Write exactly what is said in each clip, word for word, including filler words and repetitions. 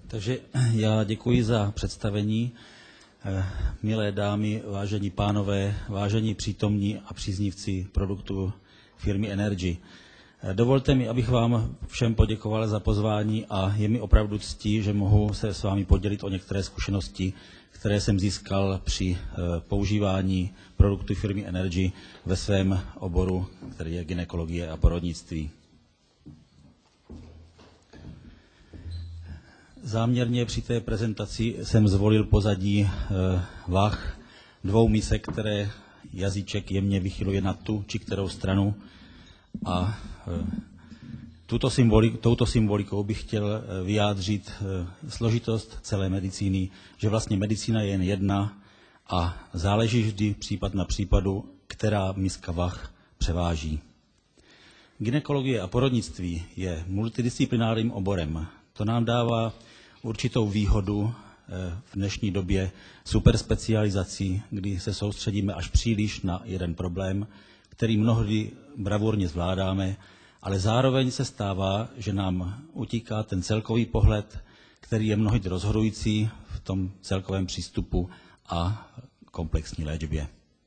Takže já děkuji za představení. Milé dámy, vážení pánové, vážení přítomní a příznivci produktu firmy Energy. Dovolte mi, abych vám všem poděkoval za pozvání a je mi opravdu ctí, že mohu se s vámi podělit o některé zkušenosti, které jsem získal při používání produktu firmy Energy ve svém oboru, který je gynekologie a porodnictví. Záměrně při té prezentaci jsem zvolil pozadí vah dvou misek, které jazyček jemně vychyluje na tu či kterou stranu. A tuto symbolik, touto symbolikou bych chtěl vyjádřit složitost celé medicíny, že vlastně medicína je jen jedna a záleží vždy případ na případu, která miska vah převáží. Gynekologie a porodnictví je multidisciplinárním oborem. To nám dává určitou výhodu v dnešní době superspecializací, kdy se soustředíme až příliš na jeden problém, který mnohdy bravurně zvládáme, ale zároveň se stává, že nám utíká ten celkový pohled, který je mnohdy rozhodující v tom celkovém přístupu a komplexní léčbě.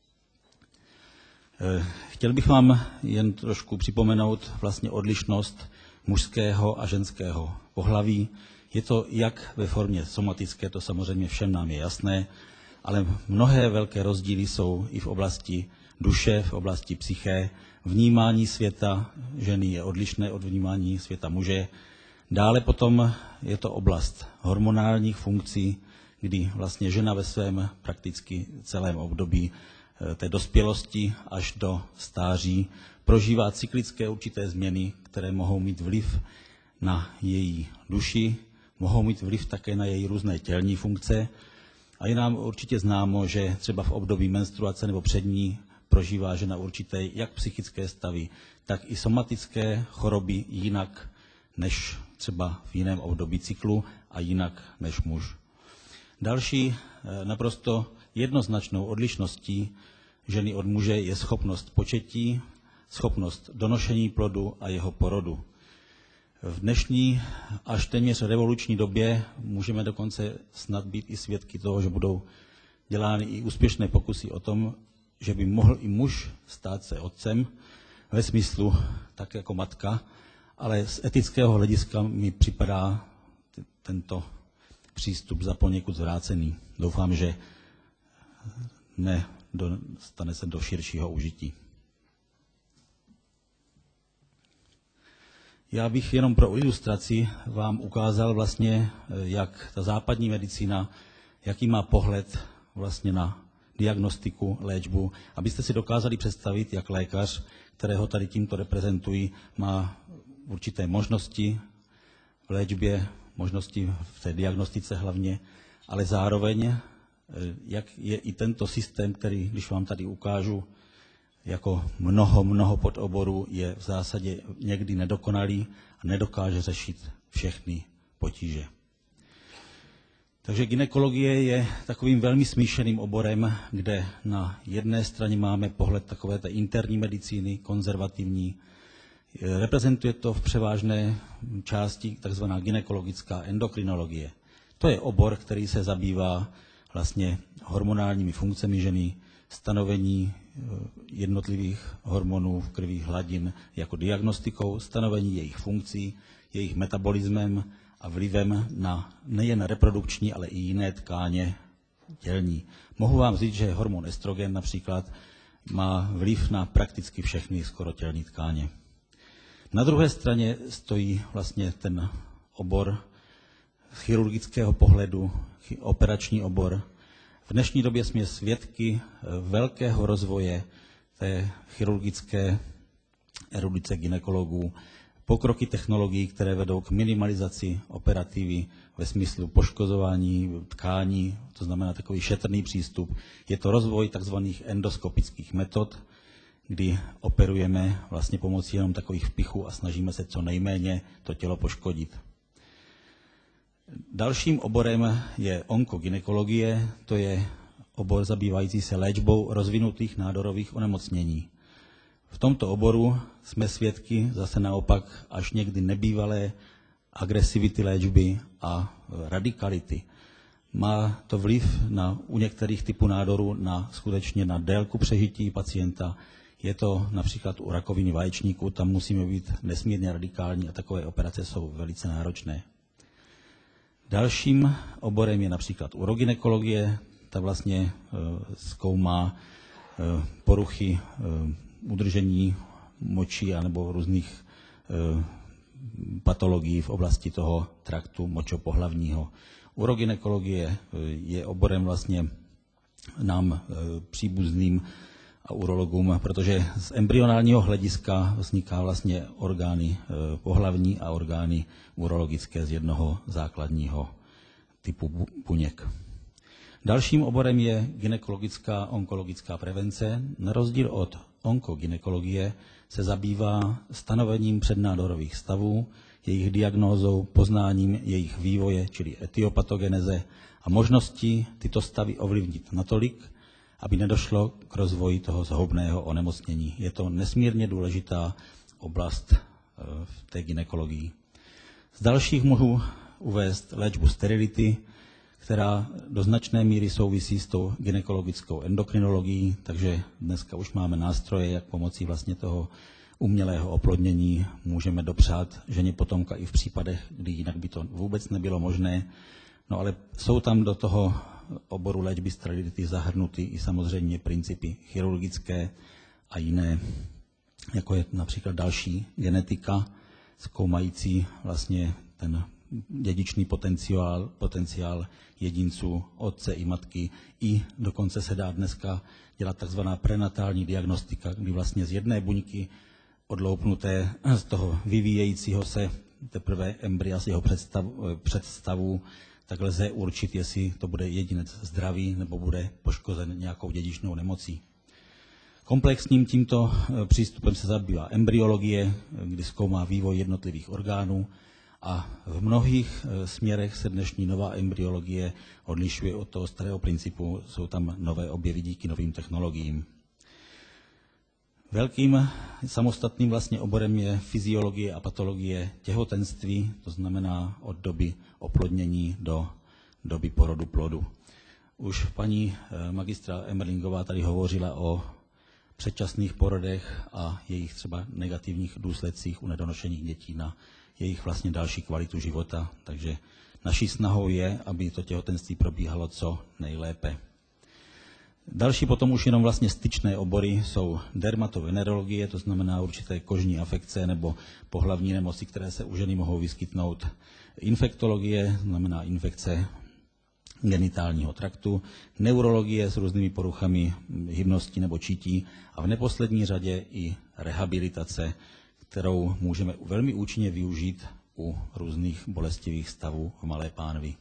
Chtěl bych vám jen trošku připomenout vlastně odlišnost mužského a ženského pohlaví. Je to jak ve formě somatické, to samozřejmě všem nám je jasné, ale mnohé velké rozdíly jsou i v oblasti duše, v oblasti psyché. Vnímání světa ženy je odlišné od vnímání světa muže. Dále potom je to oblast hormonálních funkcí, kdy vlastně žena ve svém prakticky celém období té dospělosti až do stáří prožívá cyklické určité změny, které mohou mít vliv na její duši, mohou mít vliv také na její různé tělní funkce. A je nám určitě známo, že třeba v období menstruace nebo před ní prožívá žena určité jak psychické stavy, tak i somatické choroby jinak než třeba v jiném období cyklu a jinak než muž. Další naprosto jednoznačnou odlišností ženy od muže je schopnost početí, schopnost donošení plodu a jeho porodu. V dnešní až téměř revoluční době můžeme dokonce snad být i svědky toho, že budou dělány i úspěšné pokusy o tom, že by mohl i muž stát se otcem ve smyslu tak jako matka, ale z etického hlediska mi připadá tento přístup za poněkud zvrácený. Doufám, že nedostane se do širšího užití. Já bych jenom pro ilustraci vám ukázal vlastně, jak ta západní medicína, jaký má pohled vlastně na diagnostiku, léčbu, abyste si dokázali představit, jak lékař, kterého tady tímto reprezentují, má určité možnosti v léčbě, možnosti v té diagnostice hlavně, ale zároveň, jak je i tento systém, který, když vám tady ukážu, jako mnoho, mnoho podoborů je v zásadě někdy nedokonalý a nedokáže řešit všechny potíže. Takže gynekologie je takovým velmi smíšeným oborem, kde na jedné straně máme pohled takové té interní medicíny, konzervativní. Reprezentuje to v převážné části takzvaná gynekologická endokrinologie. To je obor, který se zabývá vlastně hormonálními funkcemi ženy, stanovení jednotlivých hormonů v krvi, hladin jako diagnostikou, stanovení jejich funkcí, jejich metabolismem a vlivem na nejen reprodukční, ale i jiné tkáně tělní. Mohu vám říct, že hormon estrogen například má vliv na prakticky všechny skoro tělní tkáně. Na druhé straně stojí vlastně ten obor z chirurgického pohledu, operační obor. V dnešní době jsme svědky velkého rozvoje té chirurgické erudice gynekologů, pokroky technologií, které vedou k minimalizaci operativy ve smyslu poškozování tkání, to znamená takový šetrný přístup. Je to rozvoj tzv. Endoskopických metod, kdy operujeme vlastně pomocí jenom takových vpichů a snažíme se co nejméně to tělo poškodit. Dalším oborem je onkogynekologie, to je obor zabývající se léčbou rozvinutých nádorových onemocnění. V tomto oboru jsme svědky zase naopak až někdy nebývalé agresivity léčby a radikality. Má to vliv na, u některých typů nádorů na, skutečně na délku přežití pacienta. Je to například u rakoviny vaječníku, tam musíme být nesmírně radikální a takové operace jsou velice náročné. Dalším oborem je například urogynekologie, ta vlastně e, zkoumá e, poruchy e, udržení moči anebo různých e, patologií v oblasti toho traktu močopohlavního. Urogynekologie je oborem vlastně nám e, příbuzným a urologům, protože z embryonálního hlediska vzniká vlastně orgány e, pohlavní a orgány urologické z jednoho základního typu buněk. Dalším oborem je gynekologická onkologická prevence. Na rozdíl od onkogynekologie se zabývá stanovením přednádorových stavů, jejich diagnózou, poznáním jejich vývoje, čili etiopatogeneze a možností tyto stavy ovlivnit natolik, aby nedošlo k rozvoji toho zhoubného onemocnění. Je to nesmírně důležitá oblast v té gynekologii. Z dalších mohu uvést léčbu sterility, která do značné míry souvisí s tou gynekologickou endokrinologií, takže dneska už máme nástroje, jak pomocí vlastně toho umělého oplodnění můžeme dopřát ženě potomka i v případech, kdy jinak by to vůbec nebylo možné. No ale jsou tam do toho oboru léčby sterility zahrnuty i samozřejmě principy chirurgické a jiné, jako je například další genetika, zkoumající vlastně ten dědičný potenciál, potenciál jedinců, otce i matky. I dokonce se dá dneska dělat takzvaná prenatální diagnostika, kdy vlastně z jedné buňky odloupnuté z toho vyvíjejícího se teprve embrya z jeho představu, představu, tak lze určit, jestli to bude jedinec zdravý nebo bude poškozen nějakou dědičnou nemocí. Komplexním tímto přístupem se zabývá embryologie, kdy zkoumá vývoj jednotlivých orgánů a v mnohých směrech se dnešní nová embryologie odlišuje od toho starého principu, jsou tam nové objevy díky novým technologiím. Velkým samostatným vlastně oborem je fyziologie a patologie těhotenství, to znamená od doby oplodnění do doby porodu plodu. Už paní magistra Emerlingová tady hovořila o předčasných porodech a jejich třeba negativních důsledcích u nedonošených dětí na jejich vlastně další kvalitu života. Takže naší snahou je, aby to těhotenství probíhalo co nejlépe. Další potom už jenom vlastně styčné obory jsou dermatovenerologie, to znamená určité kožní afekce nebo pohlavní nemoci, které se u ženy mohou vyskytnout. Infektologie, znamená infekce genitálního traktu, neurologie s různými poruchami hybnosti nebo čítí a v neposlední řadě i rehabilitace, kterou můžeme velmi účinně využít u různých bolestivých stavů v malé pánvi.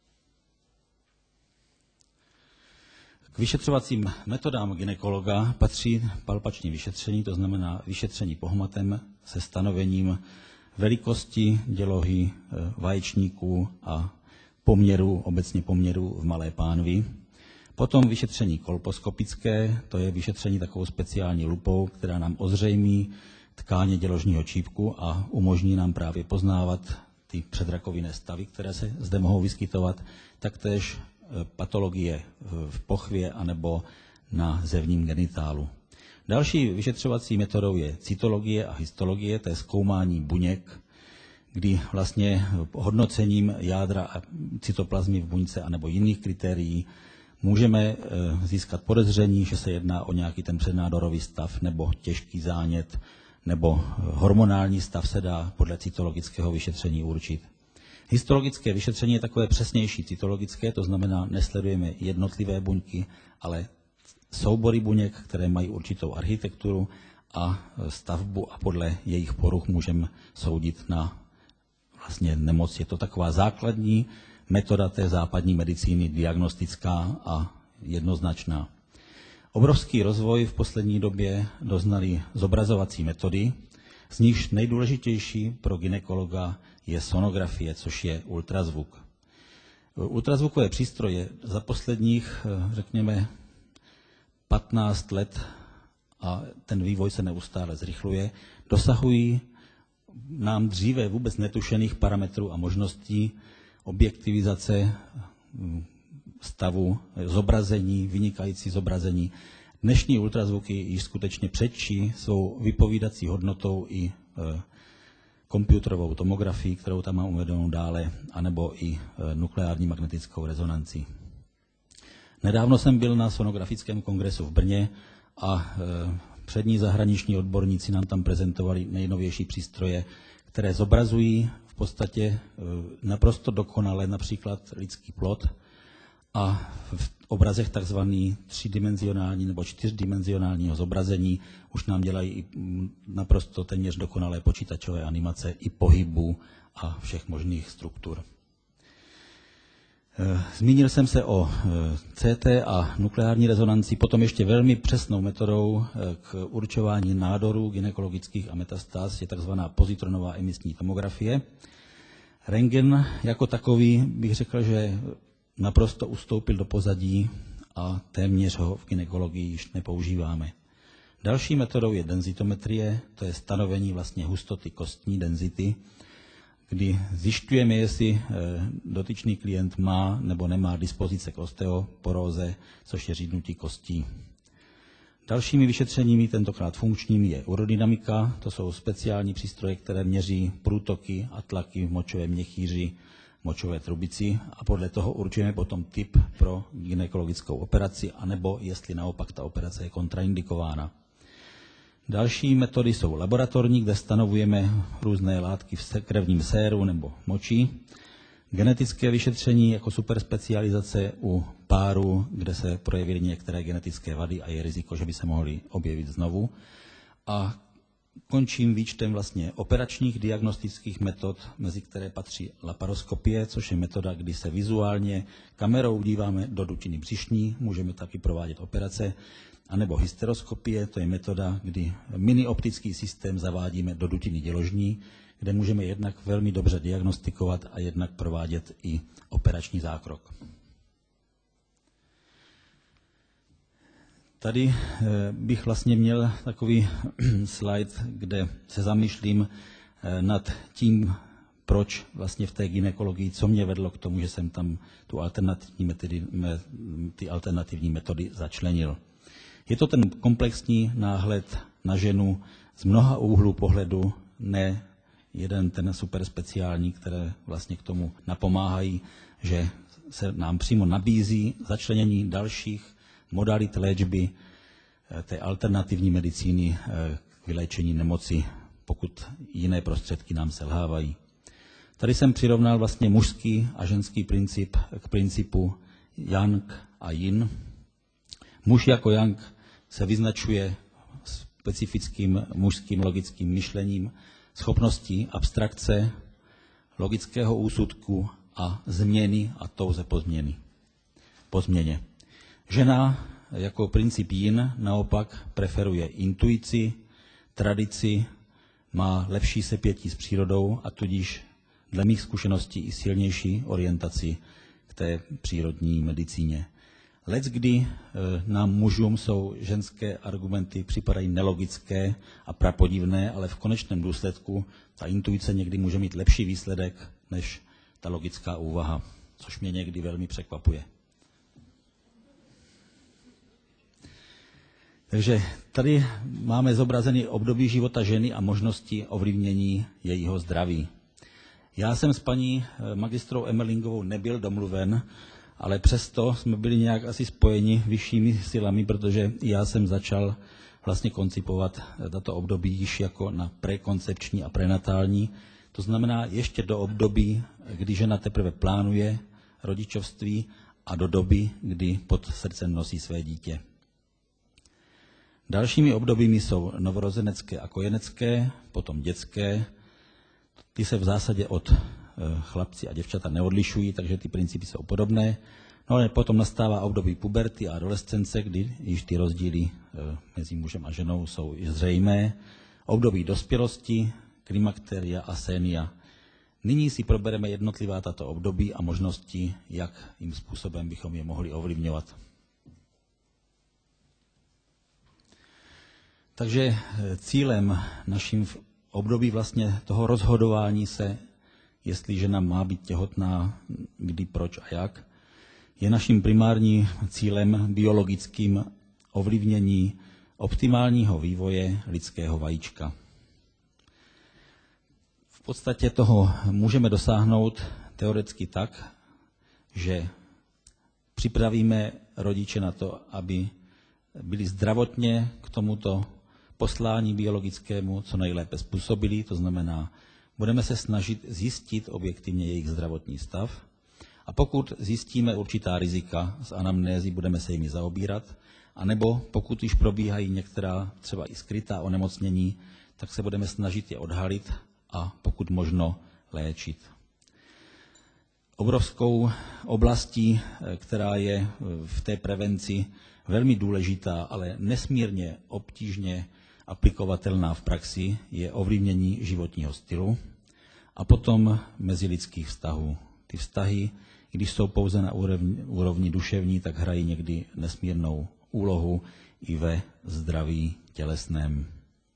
K vyšetřovacím metodám gynekologa patří palpační vyšetření, to znamená vyšetření pohmatem se stanovením velikosti, dělohy vaječníků a poměru, obecně poměru v malé pánvi. Potom vyšetření kolposkopické, to je vyšetření takovou speciální lupou, která nám ozřejmí tkáně děložního čípku a umožní nám právě poznávat ty předrakovinné stavy, které se zde mohou vyskytovat, taktéž patologie v pochvě anebo na zevním genitálu. Další vyšetřovací metodou je cytologie a histologie, to je zkoumání buněk, kdy vlastně hodnocením jádra a cytoplazmy v buňce anebo jiných kritérií můžeme získat podezření, že se jedná o nějaký ten přednádorový stav nebo těžký zánět nebo hormonální stav se dá podle cytologického vyšetření určit. Histologické vyšetření je takové přesnější cytologické, to znamená, nesledujeme jednotlivé buňky, ale soubory buněk, které mají určitou architekturu a stavbu a podle jejich poruch můžeme soudit na vlastně nemoc. Je to taková základní metoda té západní medicíny, diagnostická a jednoznačná. Obrovský rozvoj v poslední době doznaly zobrazovací metody, z nichž nejdůležitější pro gynekologa je sonografie, což je ultrazvuk. Ultrazvukové přístroje za posledních, řekněme, patnáct let, a ten vývoj se neustále zrychluje, dosahují nám dříve vůbec netušených parametrů a možností objektivizace stavu, zobrazení, vynikající zobrazení. Dnešní ultrazvuky již skutečně předčí svou vypovídací hodnotou i e, komputerovou tomografii, kterou tam mám uvedenou dále, anebo i e, nukleární magnetickou rezonanci. Nedávno jsem byl na sonografickém kongresu v Brně a e, přední zahraniční odborníci nám tam prezentovali nejnovější přístroje, které zobrazují v podstatě e, naprosto dokonale například lidský plod, a v obrazech takzvaný třidimenzionální nebo čtyřdimenzionálního zobrazení už nám dělají i naprosto téměř dokonalé počítačové animace i pohybu a všech možných struktur. Zmínil jsem se o C T a nukleární rezonanci, potom ještě velmi přesnou metodou k určování nádorů gynekologických a metastáz je takzvaná pozitronová emisní tomografie. Rentgen jako takový bych řekl, že naprosto ustoupil do pozadí a téměř ho v gynekologii již nepoužíváme. Další metodou je denzitometrie, to je stanovení vlastně hustoty kostní denzity, kdy zjišťujeme, jestli dotyčný klient má nebo nemá dispozice k osteoporóze, což je řídnutí kostí. Dalšími vyšetřeními, tentokrát funkčními, je urodynamika, to jsou speciální přístroje, které měří průtoky a tlaky v močovém měchýři, močové trubici a podle toho určujeme potom typ pro gynekologickou operaci, anebo jestli naopak ta operace je kontraindikována. Další metody jsou laboratorní, kde stanovujeme různé látky v krevním séru nebo moči. Genetické vyšetření jako superspecializace u párů, kde se projevily některé genetické vady a je riziko, že by se mohly objevit znovu. A končím výčtem vlastně operačních diagnostických metod, mezi které patří laparoskopie, což je metoda, kdy se vizuálně kamerou díváme do dutiny břišní, můžeme taky provádět operace, anebo hysteroskopie, to je metoda, kdy minioptický systém zavádíme do dutiny děložní, kde můžeme jednak velmi dobře diagnostikovat a jednak provádět i operační zákrok. Tady bych vlastně měl takový slide, kde se zamýšlím nad tím, proč vlastně v té gynekologii, co mě vedlo k tomu, že jsem tam tu alternativní metody, ty alternativní metody začlenil. Je to ten komplexní náhled na ženu z mnoha úhlů pohledu, ne jeden ten super speciální, které vlastně k tomu napomáhají, že se nám přímo nabízí začlenění dalších modalit léčby té alternativní medicíny k vyléčení nemoci, pokud jiné prostředky nám selhávají. Tady jsem přirovnal vlastně mužský a ženský princip k principu yang a yin. Muž jako yang se vyznačuje specifickým mužským logickým myšlením, schopností abstrakce, logického úsudku a změny a touze po, změny, po změně. Žena jako princip yin naopak preferuje intuici, tradici, má lepší sepětí s přírodou a tudíž dle mých zkušeností i silnější orientaci k té přírodní medicíně. Leckdy nám mužům jsou ženské argumenty připadají nelogické a prapodivné, ale v konečném důsledku ta intuice někdy může mít lepší výsledek než ta logická úvaha, což mě někdy velmi překvapuje. Takže tady máme zobrazený období života ženy a možnosti ovlivnění jejího zdraví. Já jsem s paní magistrou Emerlingovou nebyl domluven, ale přesto jsme byli nějak asi spojeni vyššími silami, protože já jsem začal vlastně koncipovat tato období již jako na prekoncepční a prenatální. To znamená ještě do období, kdy žena teprve plánuje rodičovství a do doby, kdy pod srdcem nosí své dítě. Dalšími obdobími jsou novorozenecké a kojenecké, potom dětské. Ty se v zásadě od chlapci a děvčata neodlišují, takže ty principy jsou podobné. No ale potom nastává období puberty a adolescence, kdy již ty rozdíly mezi mužem a ženou jsou zřejmé. Období dospělosti, klimakteria a sénia. Nyní si probereme jednotlivá tato období a možnosti, jakým způsobem bychom je mohli ovlivňovat. Takže cílem naším v období vlastně toho rozhodování se, jestli žena má být těhotná, kdy, proč a jak, je naším primárním cílem biologickým ovlivnění optimálního vývoje lidského vajíčka. V podstatě toho můžeme dosáhnout teoreticky tak, že připravíme rodiče na to, aby byli zdravotně k tomuto poslání biologickému co nejlépe způsobili, to znamená, budeme se snažit zjistit objektivně jejich zdravotní stav a pokud zjistíme určitá rizika z anamnézy, budeme se jimi zaobírat, anebo pokud již probíhají některá třeba i skrytá onemocnění, tak se budeme snažit je odhalit a pokud možno léčit. Obrovskou oblastí, která je v té prevenci velmi důležitá, ale nesmírně obtížně aplikovatelná v praxi, je ovlivnění životního stylu a potom mezilidských vztahů. Ty vztahy, když jsou pouze na úrovni, úrovni duševní, tak hrají někdy nesmírnou úlohu i ve zdraví tělesném.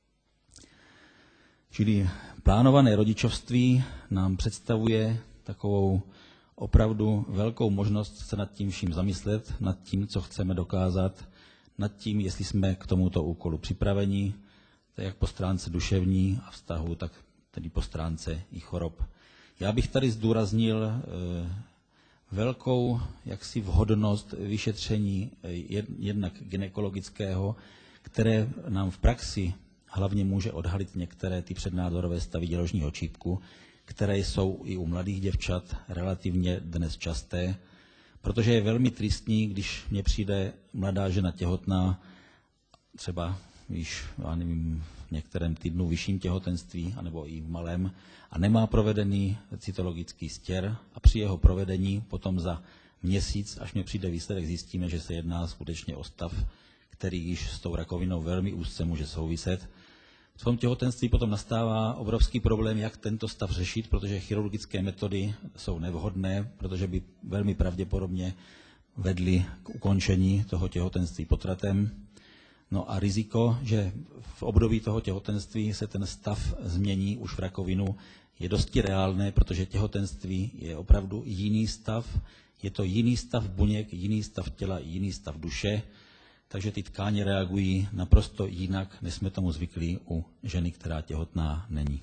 Čili plánované rodičovství nám představuje takovou opravdu velkou možnost se nad tím vším zamyslet, nad tím, co chceme dokázat, nad tím, jestli jsme k tomuto úkolu připraveni, jak po stránce duševní a vztahu, tak tedy po stránce i chorob. Já bych tady zdůraznil e, velkou jaksi vhodnost vyšetření jed, jednak gynekologického, které nám v praxi hlavně může odhalit některé ty přednádorové stavy děložního čípku, které jsou i u mladých děvčat relativně dnes časté, protože je velmi tristní, když mně přijde mladá žena těhotná, třeba již, já nevím, v některém týdnu vyšším těhotenství, anebo i v malém, a nemá provedený cytologický stěr a při jeho provedení potom za měsíc, až mně přijde výsledek, zjistíme, že se jedná skutečně o stav, který již s tou rakovinou velmi úzce může souviset. V tom těhotenství potom nastává obrovský problém, jak tento stav řešit, protože chirurgické metody jsou nevhodné, protože by velmi pravděpodobně vedly k ukončení toho těhotenství potratem. No a riziko, že v období toho těhotenství se ten stav změní už v rakovinu, je dosti reálné, protože těhotenství je opravdu jiný stav, je to jiný stav buněk, jiný stav těla, jiný stav duše, takže ty tkáně reagují naprosto jinak, než jsme tomu zvyklí u ženy, která těhotná není.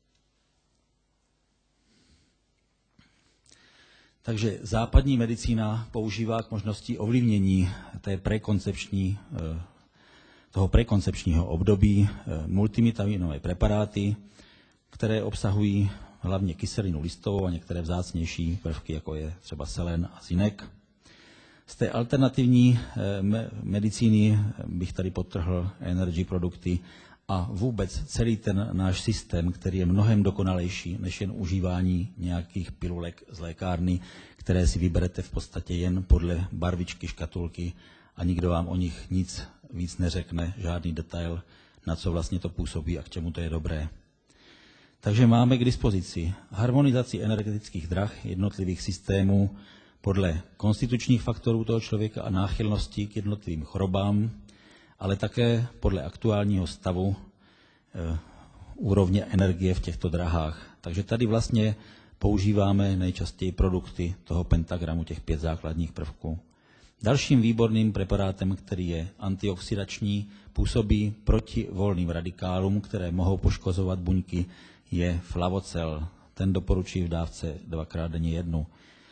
Takže západní medicína používá k možnosti ovlivnění té prekoncepční, toho prekoncepčního období multivitaminové preparáty, které obsahují hlavně kyselinu listovou a některé vzácnější prvky, jako je třeba selen a zinek. Z té alternativní medicíny bych tady podtrhl energy produkty a vůbec celý ten náš systém, který je mnohem dokonalejší než jen užívání nějakých pilulek z lékárny, které si vyberete v podstatě jen podle barvičky škatulky a nikdo vám o nich nic víc neřekne, žádný detail, na co vlastně to působí a k čemu to je dobré. Takže máme k dispozici harmonizaci energetických drah jednotlivých systémů podle konstitučních faktorů toho člověka a náchylnosti k jednotlivým chorobám, ale také podle aktuálního stavu e, úrovně energie v těchto drahách. Takže tady vlastně používáme nejčastěji produkty toho pentagramu, těch pět základních prvků. Dalším výborným preparátem, který je antioxidační, působí proti volným radikálům, které mohou poškozovat buňky, je flavocel. Ten doporučuji v dávce dvakrát denně jednu.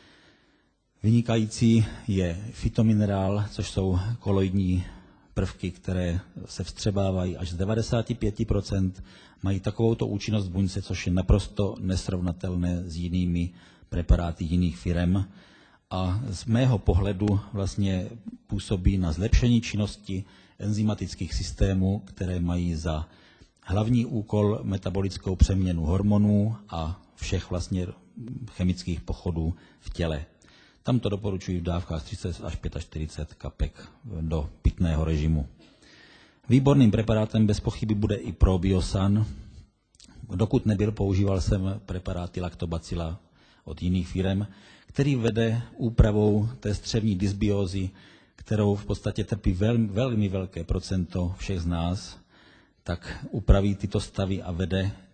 Vynikající je fytominerál, což jsou koloidní prvky, které se vstřebávají až z devadesát pět procent, mají takovouto účinnost v buňce, což je naprosto nesrovnatelné s jinými preparáty jiných firem. A z mého pohledu vlastně působí na zlepšení činnosti enzymatických systémů, které mají za hlavní úkol metabolickou přeměnu hormonů a všech vlastně chemických pochodů v těle. Tam to doporučuji v dávkách třicet až čtyřicet pět kapek do pitného režimu. Výborným preparátem bez pochyby bude i Probiosan. Dokud nebyl, používal jsem preparáty Lactobacilla od jiných firem, který vede úpravou té střevní dysbiózy, kterou v podstatě trpí velmi, velmi velké procento všech z nás, tak upraví tyto stavy a vede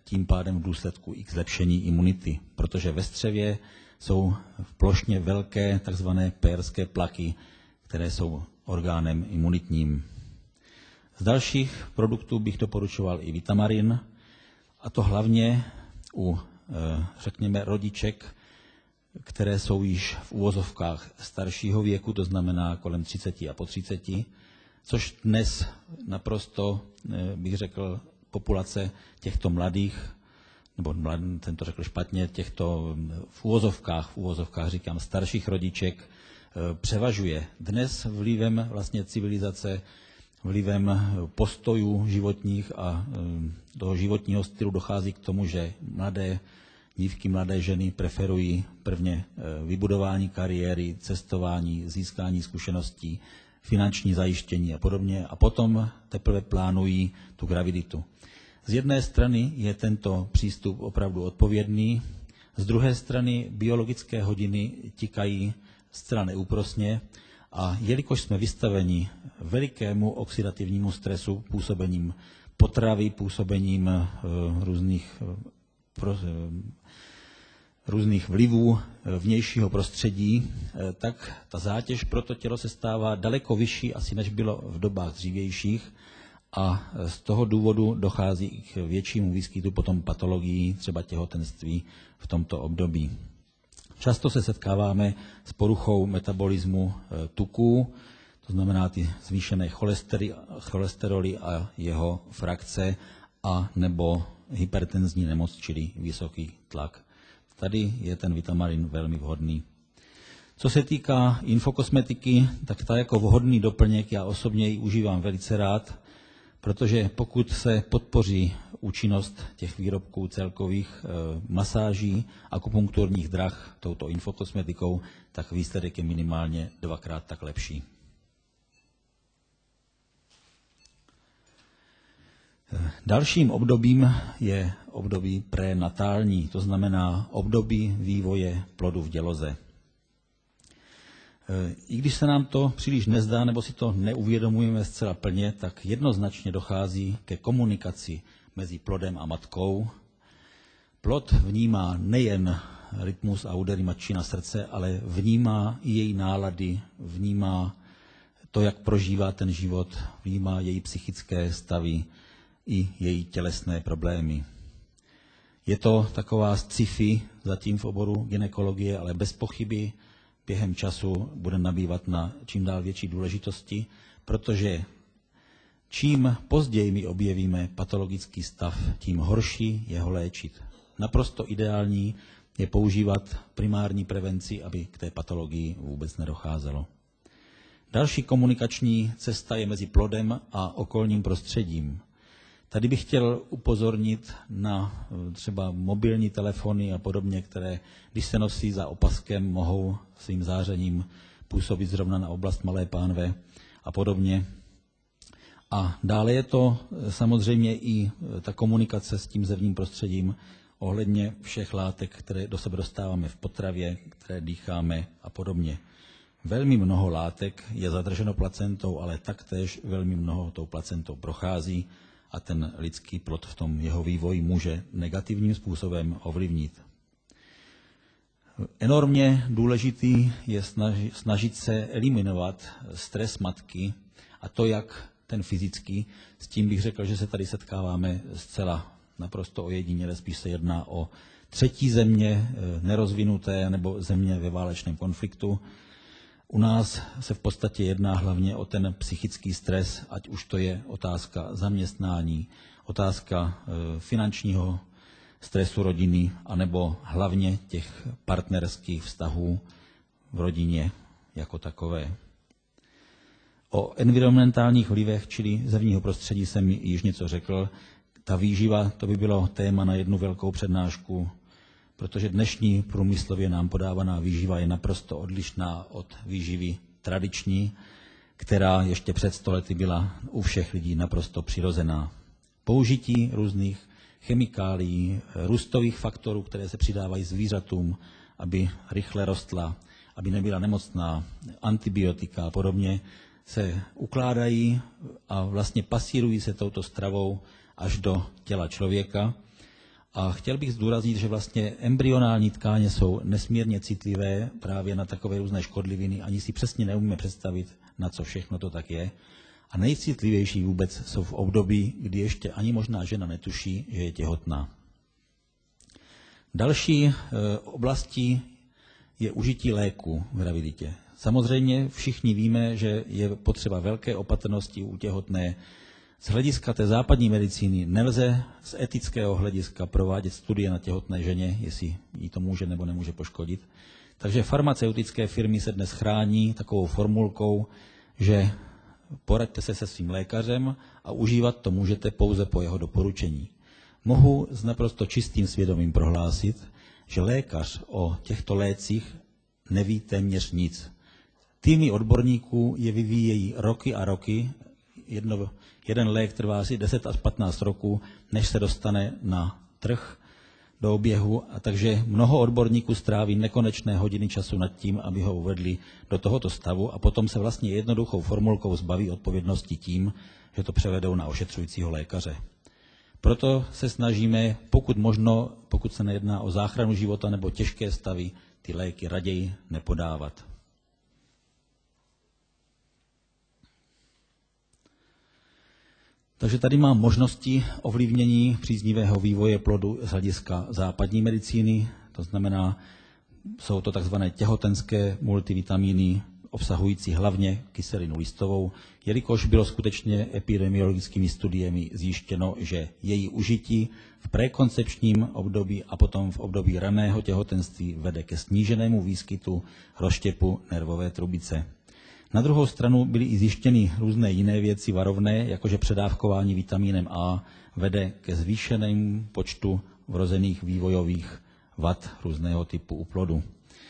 tím pádem v důsledku i k zlepšení imunity, protože ve střevě jsou plošně velké takzvané pérské plaky, které jsou orgánem imunitním. Z dalších produktů bych doporučoval i Vitamarin, a to hlavně u, řekněme, rodiček, které jsou již v uvozovkách staršího věku, to znamená kolem třiceti a po třiceti, což dnes naprosto, bych řekl, populace těchto mladých, nebo mlad, ten to řekl špatně, těchto v uvozovkách, v uvozovkách říkám, starších rodiček převažuje. Dnes vlivem vlastně civilizace, vlivem postojů životních a toho životního stylu dochází k tomu, že mladé dívky, mladé ženy preferují prvně vybudování kariéry, cestování, získání zkušeností, finanční zajištění a podobně, a potom teprve plánují tu graviditu. Z jedné strany je tento přístup opravdu odpovědný, z druhé strany biologické hodiny tikají zcela neúprosně, a jelikož jsme vystaveni velikému oxidativnímu stresu působením potravy, působením různých, různých vlivů vnějšího prostředí, tak ta zátěž pro to tělo se stává daleko vyšší, asi než bylo v dobách dřívějších, a z toho důvodu dochází k většímu výskytu potom patologií, třeba těhotenství v tomto období. Často se setkáváme s poruchou metabolismu tuků, to znamená ty zvýšené cholesteroly a jeho frakce, a nebo hypertenzní nemoc, čili vysoký tlak. Tady je ten Vitamarin velmi vhodný. Co se týká infokosmetiky, tak ta jako vhodný doplněk já osobně ji užívám velice rád, protože pokud se podpoří účinnost těch výrobků celkových e, masáží, akupunkturních drah touto infokosmetikou, tak výsledek je minimálně dvakrát tak lepší. Dalším obdobím je období prenatální, to znamená období vývoje plodu v děloze. I když se nám to příliš nezdá, nebo si to neuvědomujeme zcela plně, tak jednoznačně dochází ke komunikaci mezi plodem a matkou. Plod vnímá nejen rytmus a údery matky na srdce, ale vnímá i její nálady, vnímá to, jak prožívá ten život, vnímá její psychické stavy i její tělesné problémy. Je to taková sci-fi zatím v oboru gynekologie, ale bez pochyby během času bude nabývat na čím dál větší důležitosti, protože čím později my objevíme patologický stav, tím horší je ho léčit. Naprosto ideální je používat primární prevenci, aby k té patologii vůbec nedocházelo. Další komunikační cesta je mezi plodem a okolním prostředím. Tady bych chtěl upozornit na třeba mobilní telefony a podobně, které, když se nosí za opaskem, mohou svým zářením působit zrovna na oblast malé pánve a podobně. A dále je to samozřejmě i ta komunikace s tím zevním prostředím ohledně všech látek, které do sebe dostáváme v potravě, které dýcháme a podobně. Velmi mnoho látek je zadrženo placentou, ale taktéž velmi mnoho tou placentou prochází a ten lidský plod v tom jeho vývoji může negativním způsobem ovlivnit. Enormně důležitý je snažit, snažit se eliminovat stres matky, a to jak ten fyzický. S tím bych řekl, že se tady setkáváme zcela naprosto ojediněle, spíš se jedná o třetí země, nerozvinuté nebo země ve válečném konfliktu. U nás se v podstatě jedná hlavně o ten psychický stres, ať už to je otázka zaměstnání, otázka e, finančního stresu rodiny, anebo hlavně těch partnerských vztahů v rodině jako takové. O environmentálních vlivech, čili zevního prostředí, jsem již něco řekl. Ta výživa, to by bylo téma na jednu velkou přednášku, protože dnešní průmyslově nám podávaná výživa je naprosto odlišná od výživy tradiční, která ještě před sto lety byla u všech lidí naprosto přirozená. Použití různých chemikálií, růstových faktorů, které se přidávají zvířatům, aby rychle rostla, aby nebyla nemocná, antibiotika a podobně, se ukládají a vlastně pasírují se touto stravou až do těla člověka. A chtěl bych zdůraznit, že vlastně embryonální tkáně jsou nesmírně citlivé právě na takové různé škodliviny, ani si přesně neumíme představit, na co všechno to tak je. A nejcitlivější vůbec jsou v období, kdy ještě ani možná žena netuší, že je těhotná. Další e, oblastí je užití léku v graviditě. Samozřejmě všichni víme, že je potřeba velké opatrnosti u těhotné. Z hlediska té západní medicíny nelze z etického hlediska provádět studie na těhotné ženě, jestli jí to může nebo nemůže poškodit. Takže farmaceutické firmy se dnes chrání takovou formulkou, že poraďte se se svým lékařem a užívat to můžete pouze po jeho doporučení. Mohu s naprosto čistým svědomím prohlásit, že lékař o těchto lécích neví téměř nic. Týmy odborníků je vyvíjejí roky a roky. Jedno, jeden lék trvá asi deset až patnáct roků, než se dostane na trh do oběhu, a takže mnoho odborníků stráví nekonečné hodiny času nad tím, aby ho uvedli do tohoto stavu a potom se vlastně jednoduchou formulkou zbaví odpovědnosti tím, že to převedou na ošetřujícího lékaře. Proto se snažíme, pokud možno, pokud se nejedná o záchranu života nebo těžké stavy, ty léky raději nepodávat. Takže tady mám možnosti ovlivnění příznivého vývoje plodu z hlediska západní medicíny, to znamená, jsou to takzvané těhotenské multivitamíny, obsahující hlavně kyselinu listovou, jelikož bylo skutečně epidemiologickými studiemi zjištěno, že její užití v prekoncepčním období a potom v období raného těhotenství vede ke sníženému výskytu rozštěpu nervové trubice. Na druhou stranu byly i zjištěny různé jiné věci varovné, jakože předávkování vitamínem A vede ke zvýšenému počtu vrozených vývojových vad různého typu u plodu.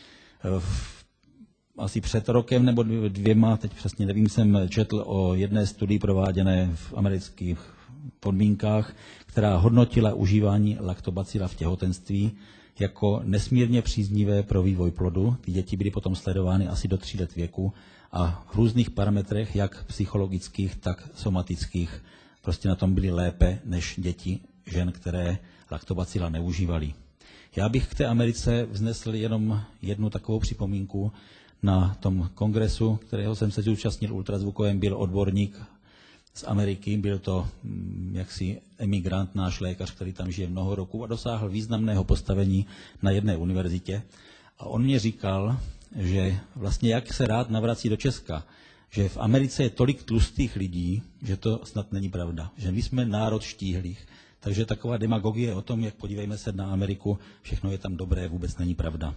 Asi před rokem nebo dvěma, teď přesně nevím, jsem četl o jedné studii prováděné v amerických podmínkách, která hodnotila užívání laktobacilla v těhotenství jako nesmírně příznivé pro vývoj plodu. Ty děti byly potom sledovány asi do tří let věku a v různých parametrech, jak psychologických, tak somatických, prostě na tom byly lépe než děti žen, které laktobacilla neužívaly. Já bych k té Americe vznesl jenom jednu takovou připomínku. Na tom kongresu, kterého jsem se zúčastnil ultrazvukovém, byl odborník z Ameriky, byl to jaksi emigrant, náš lékař, který tam žije mnoho roků a dosáhl významného postavení na jedné univerzitě. A on mě říkal, že vlastně jak se rád navrací do Česka, že v Americe je tolik tlustých lidí, že to snad není pravda, že my jsme národ štíhlých. Takže taková demagogie o tom, jak podívejme se na Ameriku, všechno je tam dobré, vůbec není pravda.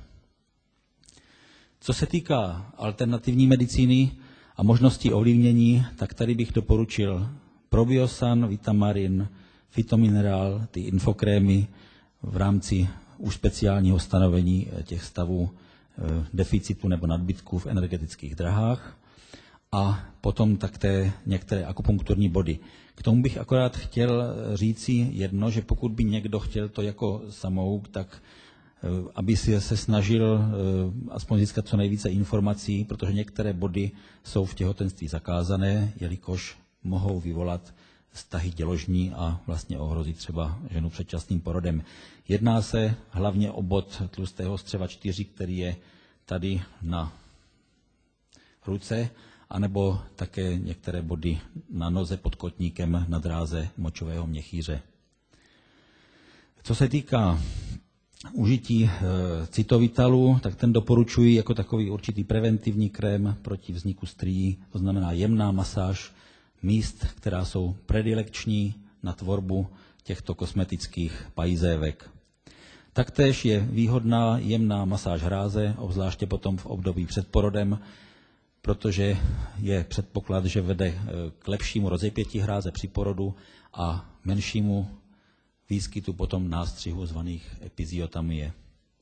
Co se týká alternativní medicíny a možností ovlivnění, tak tady bych doporučil Probiosan, Vitamarin, Fitomineral, ty infokrémy v rámci už speciálního stanovení těch stavů deficitu nebo nadbytku v energetických drahách a potom takté některé akupunkturní body. K tomu bych akorát chtěl říci jedno, že pokud by někdo chtěl to jako samouk, tak aby si se snažil aspoň získat co nejvíce informací, protože některé body jsou v těhotenství zakázané, jelikož mohou vyvolat stahy děložní a vlastně ohrozit třeba ženu předčasným porodem. Jedná se hlavně o bod tlustého střeva čtyři, který je tady na ruce, anebo také některé body na noze pod kotníkem na dráze močového měchýře. Co se týká užití e, citovitalu, tak ten doporučuji jako takový určitý preventivní krém proti vzniku strýí, to znamená jemná masáž míst, která jsou predilekční na tvorbu těchto kosmetických pajizévek. Taktéž je výhodná jemná masáž hráze, obzvláště potom v období před porodem, protože je předpoklad, že vede k lepšímu rozepětí hráze při porodu a menšímu výskytu potom nástřihu zvaných epiziotomie.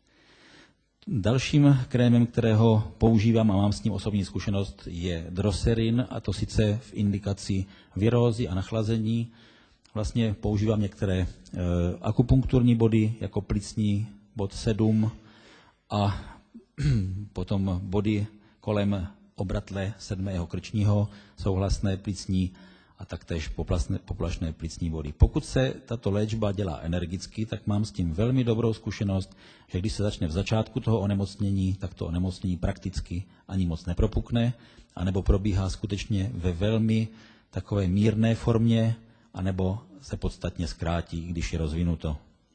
Dalším krémem, kterého používám a mám s ním osobní zkušenost, je Droserin, a to sice v indikaci virózy a nachlazení. Vlastně používám některé e, akupunkturní body, jako plicní bod sedm a potom body kolem obratle sedmého krčního, souhlasné plicní a taktéž poplašné, poplašné plicní body. Pokud se tato léčba dělá energicky, tak mám s tím velmi dobrou zkušenost, že když se začne v začátku toho onemocnění, tak to onemocnění prakticky ani moc nepropukne, anebo probíhá skutečně ve velmi takové mírné formě, anebo se podstatně zkrátí, když je rozvinuto.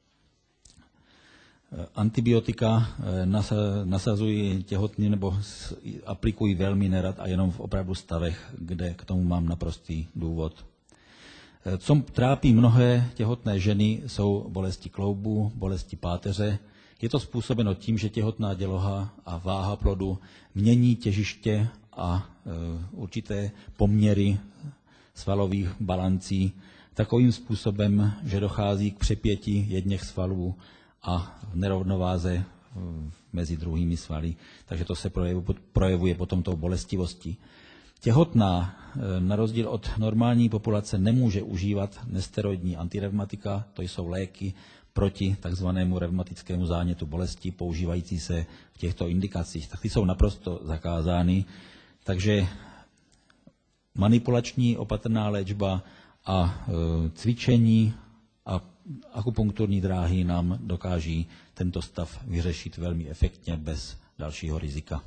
Antibiotika nasazují těhotným nebo aplikují velmi nerad a jenom v opravdu stavech, kde k tomu mám naprostý důvod. Co trápí mnohé těhotné ženy, jsou bolesti kloubu, bolesti páteře. Je to způsobeno tím, že těhotná děloha a váha plodu mění těžiště a určité poměry svalových balancí takovým způsobem, že dochází k přepětí jedněch svalů a v nerovnováze mezi druhými svaly. Takže to se projevuje potom tou bolestivostí. Těhotná, na rozdíl od normální populace, nemůže užívat nesteroidní antirevmatika, to jsou léky proti takzvanému revmatickému zánětu bolesti, používající se v těchto indikacích. Tak ty jsou naprosto zakázány, takže manipulační opatrná léčba a e, cvičení a akupunkturní dráhy nám dokáží tento stav vyřešit velmi efektně bez dalšího rizika.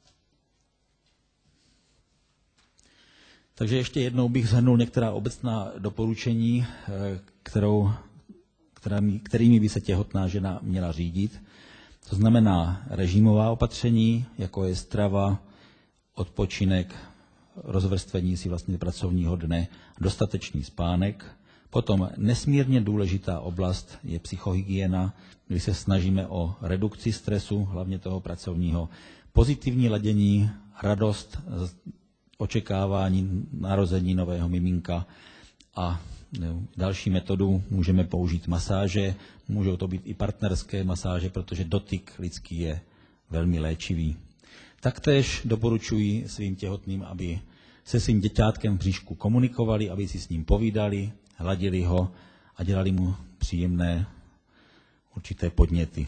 Takže ještě jednou bych shrnul některá obecná doporučení, kterou, kterými, kterými by se těhotná žena měla řídit. To znamená režimová opatření, jako je strava, odpočinek, rozvrstvení si vlastně pracovního dne, dostatečný spánek. Potom nesmírně důležitá oblast je psychohygiena, kdy se snažíme o redukci stresu, hlavně toho pracovního, pozitivní ladění, radost, očekávání narození nového miminka a další metodu můžeme použít masáže, můžou to být i partnerské masáže, protože dotyk lidský je velmi léčivý. Taktéž doporučuji svým těhotným, aby se svým děťátkem v bříšku komunikovali, aby si s ním povídali, hladili ho a dělali mu příjemné určité podněty.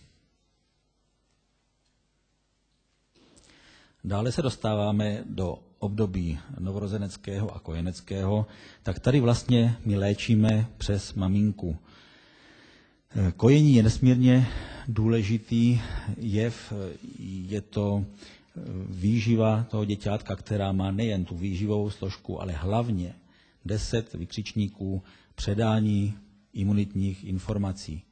Dále se dostáváme do období novorozeneckého a kojeneckého, tak tady vlastně my léčíme přes maminku. Kojení je nesmírně důležitý jev, je to výživa toho děťátka, která má nejen tu výživovou složku, ale hlavně deset vykřičníků předání imunitních informací.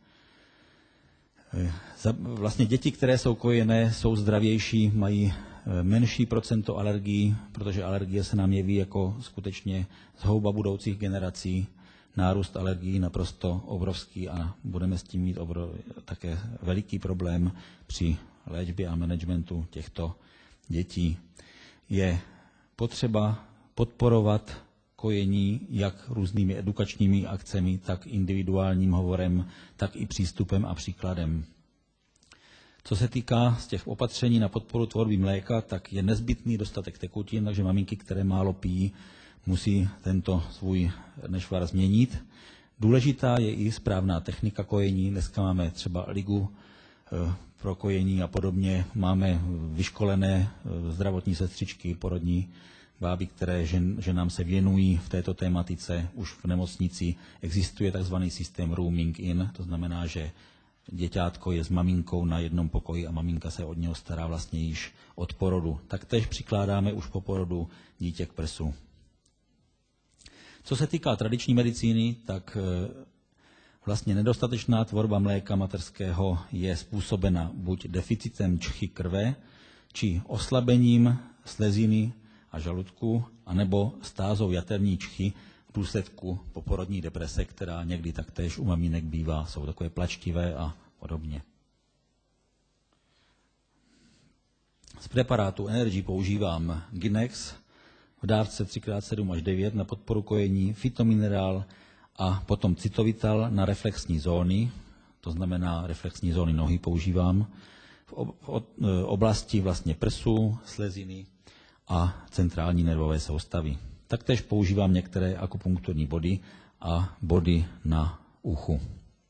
Vlastně děti, které jsou kojené, jsou zdravější, mají menší procento alergií, protože alergie se nám jeví jako skutečně zhouba budoucích generací. Nárůst alergií naprosto obrovský a budeme s tím mít obrov, také veliký problém při léčbě a managementu těchto dětí. Je potřeba podporovat kojení jak různými edukačními akcemi, tak individuálním hovorem, tak i přístupem a příkladem. Co se týká z těch opatření na podporu tvorby mléka, tak je nezbytný dostatek tekutin, takže maminky, které málo pijí, musí tento svůj nešvar změnit. Důležitá je i správná technika kojení. Dneska máme třeba ligu pro kojení a podobně. Máme vyškolené zdravotní sestřičky, porodní báby, které žen, ženám se věnují v této tématice. Už v nemocnici existuje tzv. Systém rooming in, to znamená, že děťátko je s maminkou na jednom pokoji a maminka se od něho stará vlastně již od porodu. Taktéž přikládáme už po porodu dítě k prsu. Co se týká tradiční medicíny, tak vlastně nedostatečná tvorba mléka materského je způsobena buď deficitem čchy krve, či oslabením sleziny a žaludku, anebo stázou jaterní čchy v důsledku poporodní deprese, která někdy taktéž u maminek bývá, jsou takové plačtivé a podobně. Z preparátu Energy používám Ginex v dávce tři krát sedm až devět na podporu kojení, Fitomineral a potom Citovital na reflexní zóny, to znamená reflexní zóny nohy používám, v oblasti vlastně prsu, sleziny a centrální nervové soustavy. Taktéž používám některé akupunkturní body a body na uchu.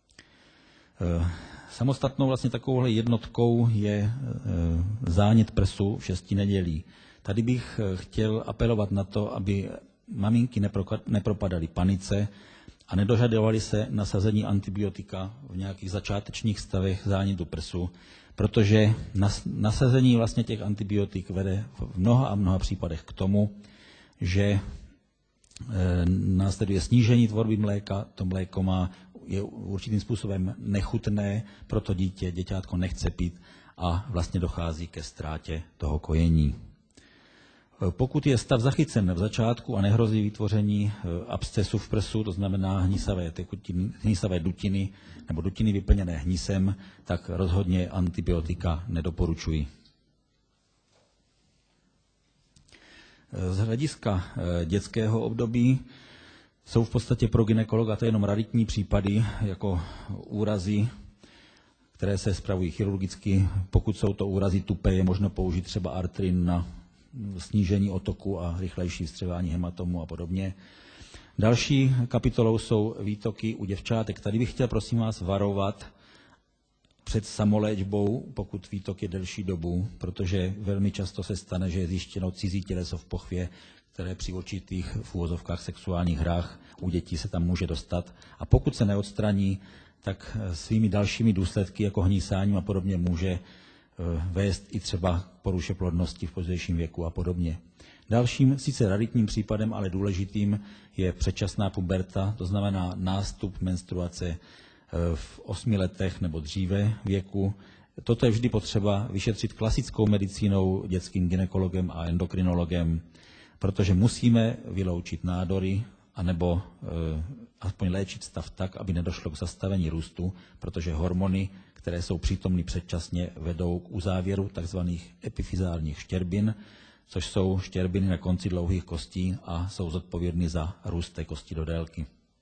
Samostatnou vlastně takovouhle jednotkou je zánět prsu v šesti nedělí. Tady bych chtěl apelovat na to, aby maminky nepropadaly panice a nedožadovaly se nasazení antibiotika v nějakých začátečních stavech zánětu prsu, protože nasazení vlastně těch antibiotik vede v mnoha a mnoha případech k tomu, že následuje snížení tvorby mléka, to mléko má, je určitým způsobem nechutné, proto dítě, děťátko nechce pít a vlastně dochází ke ztrátě toho kojení. Pokud je stav zachycen v začátku a nehrozí vytvoření abscesu v prsu, to znamená hnisavé, tekutiny, hnisavé dutiny nebo dutiny vyplněné hnisem, tak rozhodně antibiotika nedoporučuji. Z hlediska dětského období jsou v podstatě pro gynekologa to jenom raritní případy, jako úrazy, které se spravují chirurgicky. Pokud jsou to úrazy tupé, je možno použít třeba artrin na snížení otoku a rychlejší vstřebání hematomu a podobně. Další kapitolou jsou výtoky u děvčátek. Tady bych chtěl, prosím vás, varovat před samoléčbou, pokud výtok je delší dobu, protože velmi často se stane, že je zjištěno cizí těleso v pochvě, které při určitých v úvozovkách sexuálních hrách u dětí se tam může dostat. A pokud se neodstraní, tak svými dalšími důsledky, jako hnísáním a podobně, může vést i třeba k poruše plodnosti v pozdějším věku a podobně. Dalším, sice raritním případem, ale důležitým, je předčasná puberta, to znamená nástup menstruace v osmi letech nebo dříve věku. Toto je vždy potřeba vyšetřit klasickou medicínou, dětským gynekologem a endokrinologem, protože musíme vyloučit nádory anebo e, aspoň léčit stav tak, aby nedošlo k zastavení růstu, protože hormony, které jsou přítomny předčasně, vedou k uzávěru tzv. Epifyzálních štěrbin, což jsou štěrbiny na konci dlouhých kostí a jsou zodpovědny za růst té kosti do délky.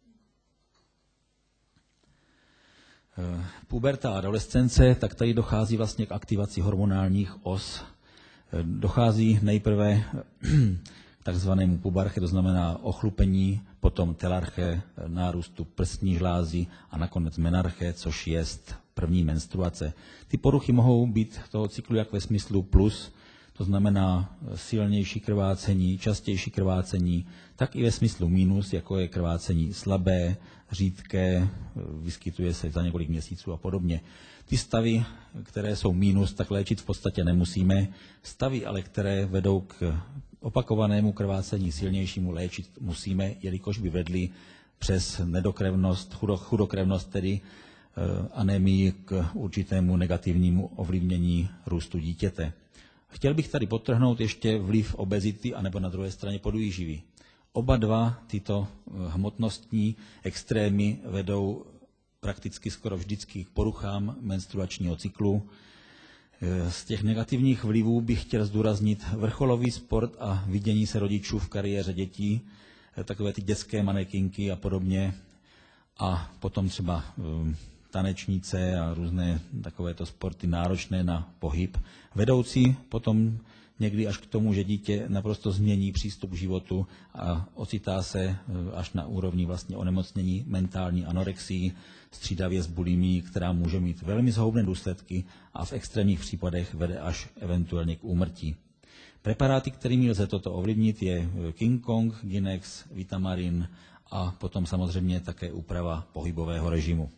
Puberta a adolescence, tak tady dochází vlastně k aktivaci hormonálních os. Dochází nejprve k takzvanému pubarche, to znamená ochlupení, potom telarche, nárůstu prsní žlázy a nakonec menarche, což je první menstruace. Ty poruchy mohou být toho cyklu jak ve smyslu plus, to znamená silnější krvácení, častější krvácení, tak i ve smyslu minus, jako je krvácení slabé, řídké, vyskytuje se za několik měsíců a podobně. Ty stavy, které jsou minus, tak léčit v podstatě nemusíme. Stavy ale, které vedou k opakovanému krvácení silnějšímu, léčit musíme, jelikož by vedly přes nedokrevnost, chudokrevnost tedy anémii k určitému negativnímu ovlivnění růstu dítěte. Chtěl bych tady podtrhnout ještě vliv obezity anebo na druhé straně podvýživy. Oba dva tyto hmotnostní extrémy vedou prakticky skoro vždycky k poruchám menstruačního cyklu. Z těch negativních vlivů bych chtěl zdůraznit vrcholový sport a vidění se rodičů v kariéře dětí, takové ty dětské manekinky a podobně. A potom třeba tanečnice a různé takovéto sporty náročné na pohyb, vedoucí potom někdy až k tomu, že dítě naprosto změní přístup k životu a ocitá se až na úrovni vlastně onemocnění mentální anorexii, střídavě s bulimií, která může mít velmi zhoubné důsledky a v extrémních případech vede až eventuálně k úmrtí. Preparáty, kterými lze toto ovlivnit, je King Kong, Ginex, Vitamarin a potom samozřejmě také úprava pohybového režimu.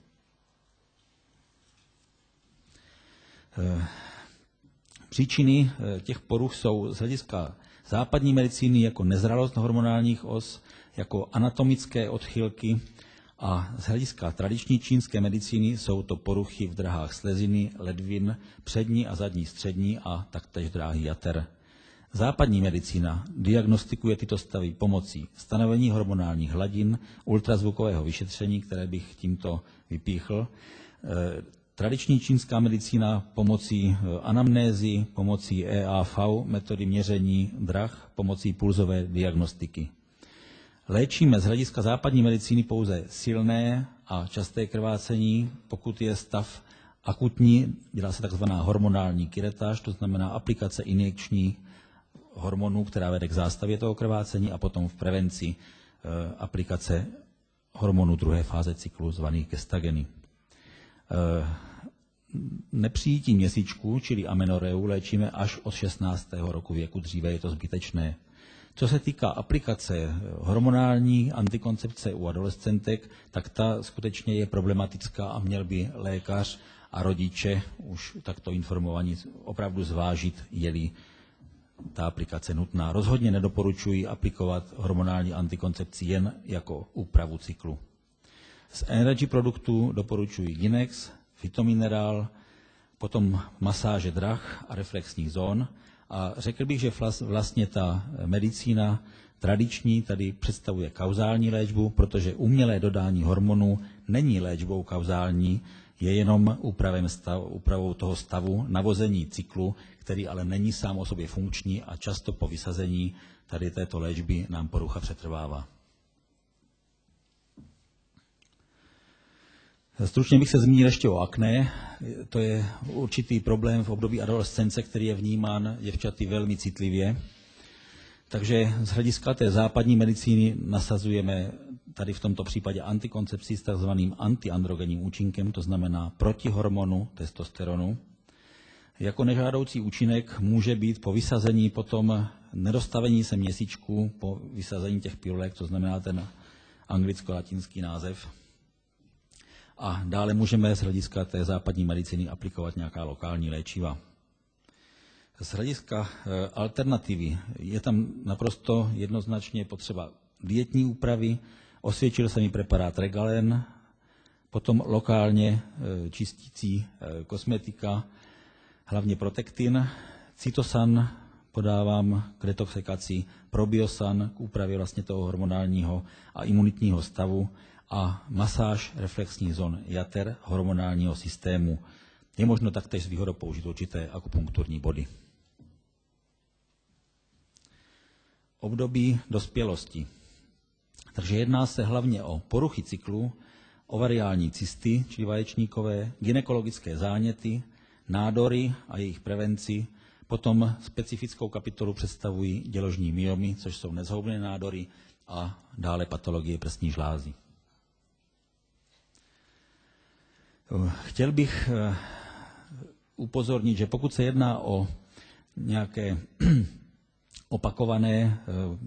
Příčiny těch poruch jsou z hlediska západní medicíny jako nezralost hormonálních os, jako anatomické odchylky a z hlediska tradiční čínské medicíny jsou to poruchy v drahách sleziny, ledvin, přední a zadní střední a taktéž dráhy jater. Západní medicína diagnostikuje tyto stavy pomocí stanovení hormonálních hladin, ultrazvukového vyšetření, které bych tímto vypíchl. Tradiční čínská medicína pomocí anamnézy, pomocí E A V, metody měření drah, pomocí pulzové diagnostiky. Léčíme z hlediska západní medicíny pouze silné a časté krvácení, pokud je stav akutní, dělá se takzvaná hormonální kiretáž, to znamená aplikace injekční hormonů, která vede k zástavě toho krvácení a potom v prevenci e, aplikace hormonů druhé fáze cyklu, zvaných gestageny. E, Nepřijítí měsíčku, čili amenoreu, léčíme až od šestnáctého roku věku, dříve je to zbytečné. Co se týká aplikace hormonální antikoncepce u adolescentek, tak ta skutečně je problematická a měl by lékař a rodiče už takto informovaní opravdu zvážit, je-li ta aplikace nutná. Rozhodně nedoporučuji aplikovat hormonální antikoncepci jen jako úpravu cyklu. Z energy produktů doporučuji Ginex, Phytomineral, potom masáže drah a reflexních zón. A řekl bych, že vlastně ta medicína tradiční tady představuje kauzální léčbu, protože umělé dodání hormonů není léčbou kauzální, je jenom stav, úpravou toho stavu navození cyklu, který ale není sám o sobě funkční a často po vysazení tady této léčby nám porucha přetrvává. Stručně bych se zmínil ještě o akné. To je určitý problém v období adolescence, který je vnímán děvčaty velmi citlivě. Takže z hlediska té západní medicíny nasazujeme tady v tomto případě antikoncepci s takzvaným antiandrogenním účinkem, to znamená proti hormonu testosteronu. Jako nežádoucí účinek může být po vysazení potom nedostavení se měsíčku, po vysazení těch pilulek, to znamená ten anglicko-latinský název. A dále můžeme z hlediska té západní medicíny aplikovat nějaká lokální léčiva. Z hlediska alternativy je tam naprosto jednoznačně potřeba dietní úpravy. Osvědčil se mi preparát Regalen, potom lokálně čistící kosmetika, hlavně Protektin, Cytosan podávám k detoxikaci, Probiosan k úpravě vlastně toho hormonálního a imunitního stavu a masáž reflexních zón jater hormonálního systému. Je možno taktéž s výhodou použít určité akupunkturní body. Období dospělosti. Takže jedná se hlavně o poruchy cyklu, ovariální cysty, čili vaječníkové, gynekologické záněty, nádory a jejich prevenci. Potom specifickou kapitolu představují děložní myomy, což jsou nezhoubné nádory, a dále patologie prsní žlázy. Chtěl bych upozornit, že pokud se jedná o nějaké opakované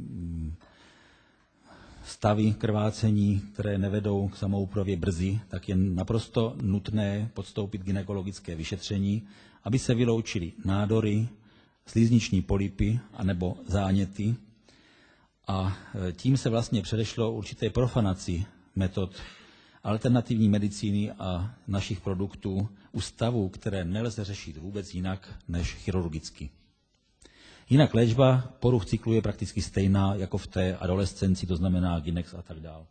stavy krvácení, které nevedou k samoupravě brzy, tak je naprosto nutné podstoupit gynekologické vyšetření, aby se vyloučily nádory, slizniční polypy anebo záněty. A tím se vlastně předešlo určité profanaci metod alternativní medicíny a našich produktů u stavů, které nelze řešit vůbec jinak než chirurgicky. Jinak léčba poruch cyklu je prakticky stejná jako v té adolescenci, to znamená Ginex a tak dále.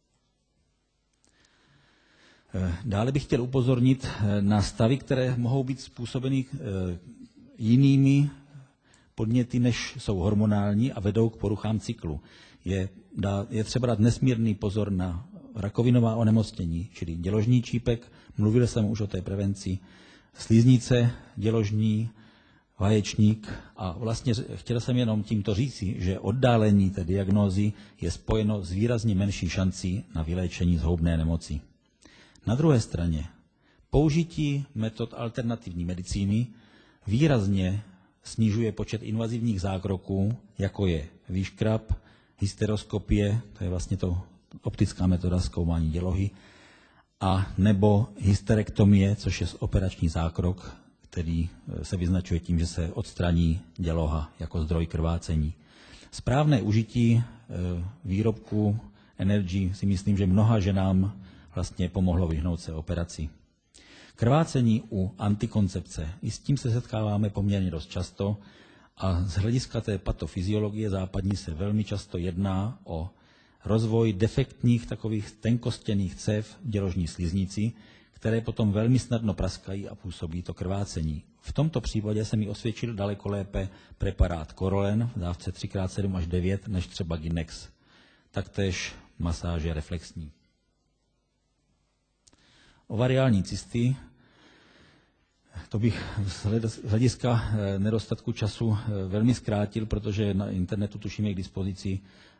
Dále bych chtěl upozornit na stavy, které mohou být způsobeny jinými podněty, než jsou hormonální a vedou k poruchám cyklu. Je, je třeba dát nesmírný pozor na rakovinová onemocnění, čili děložní čípek, mluvil jsem už o té prevenci, sliznice děložní, vaječník a vlastně chtěl jsem jenom tímto říci, že oddálení té diagnózy je spojeno s výrazně menší šancí na vyléčení zhoubné nemoci. Na druhé straně použití metod alternativní medicíny výrazně snižuje počet invazivních zákroků, jako je výškrab, hysteroskopie, to je vlastně to optická metoda zkoumání dělohy, a nebo hysterektomie, což je operační zákrok, který se vyznačuje tím, že se odstraní děloha jako zdroj krvácení. Správné užití výrobku Energy si myslím, že mnoha ženám vlastně pomohlo vyhnout se operaci. Krvácení u antikoncepce, i s tím se setkáváme poměrně dost často a z hlediska té patofyziologie západní se velmi často jedná o rozvoj defektních takových tenkostěnných cév v děložní sliznici, které potom velmi snadno praskají a působí to krvácení. V tomto případě se mi osvědčil daleko lépe preparát Korolen v dávce tři krát sedm až devět než třeba Ginex. Taktéž masáže reflexní. Ovariální cysty, to bych z hlediska nedostatku času velmi zkrátil, protože na internetu tuším je k dispozici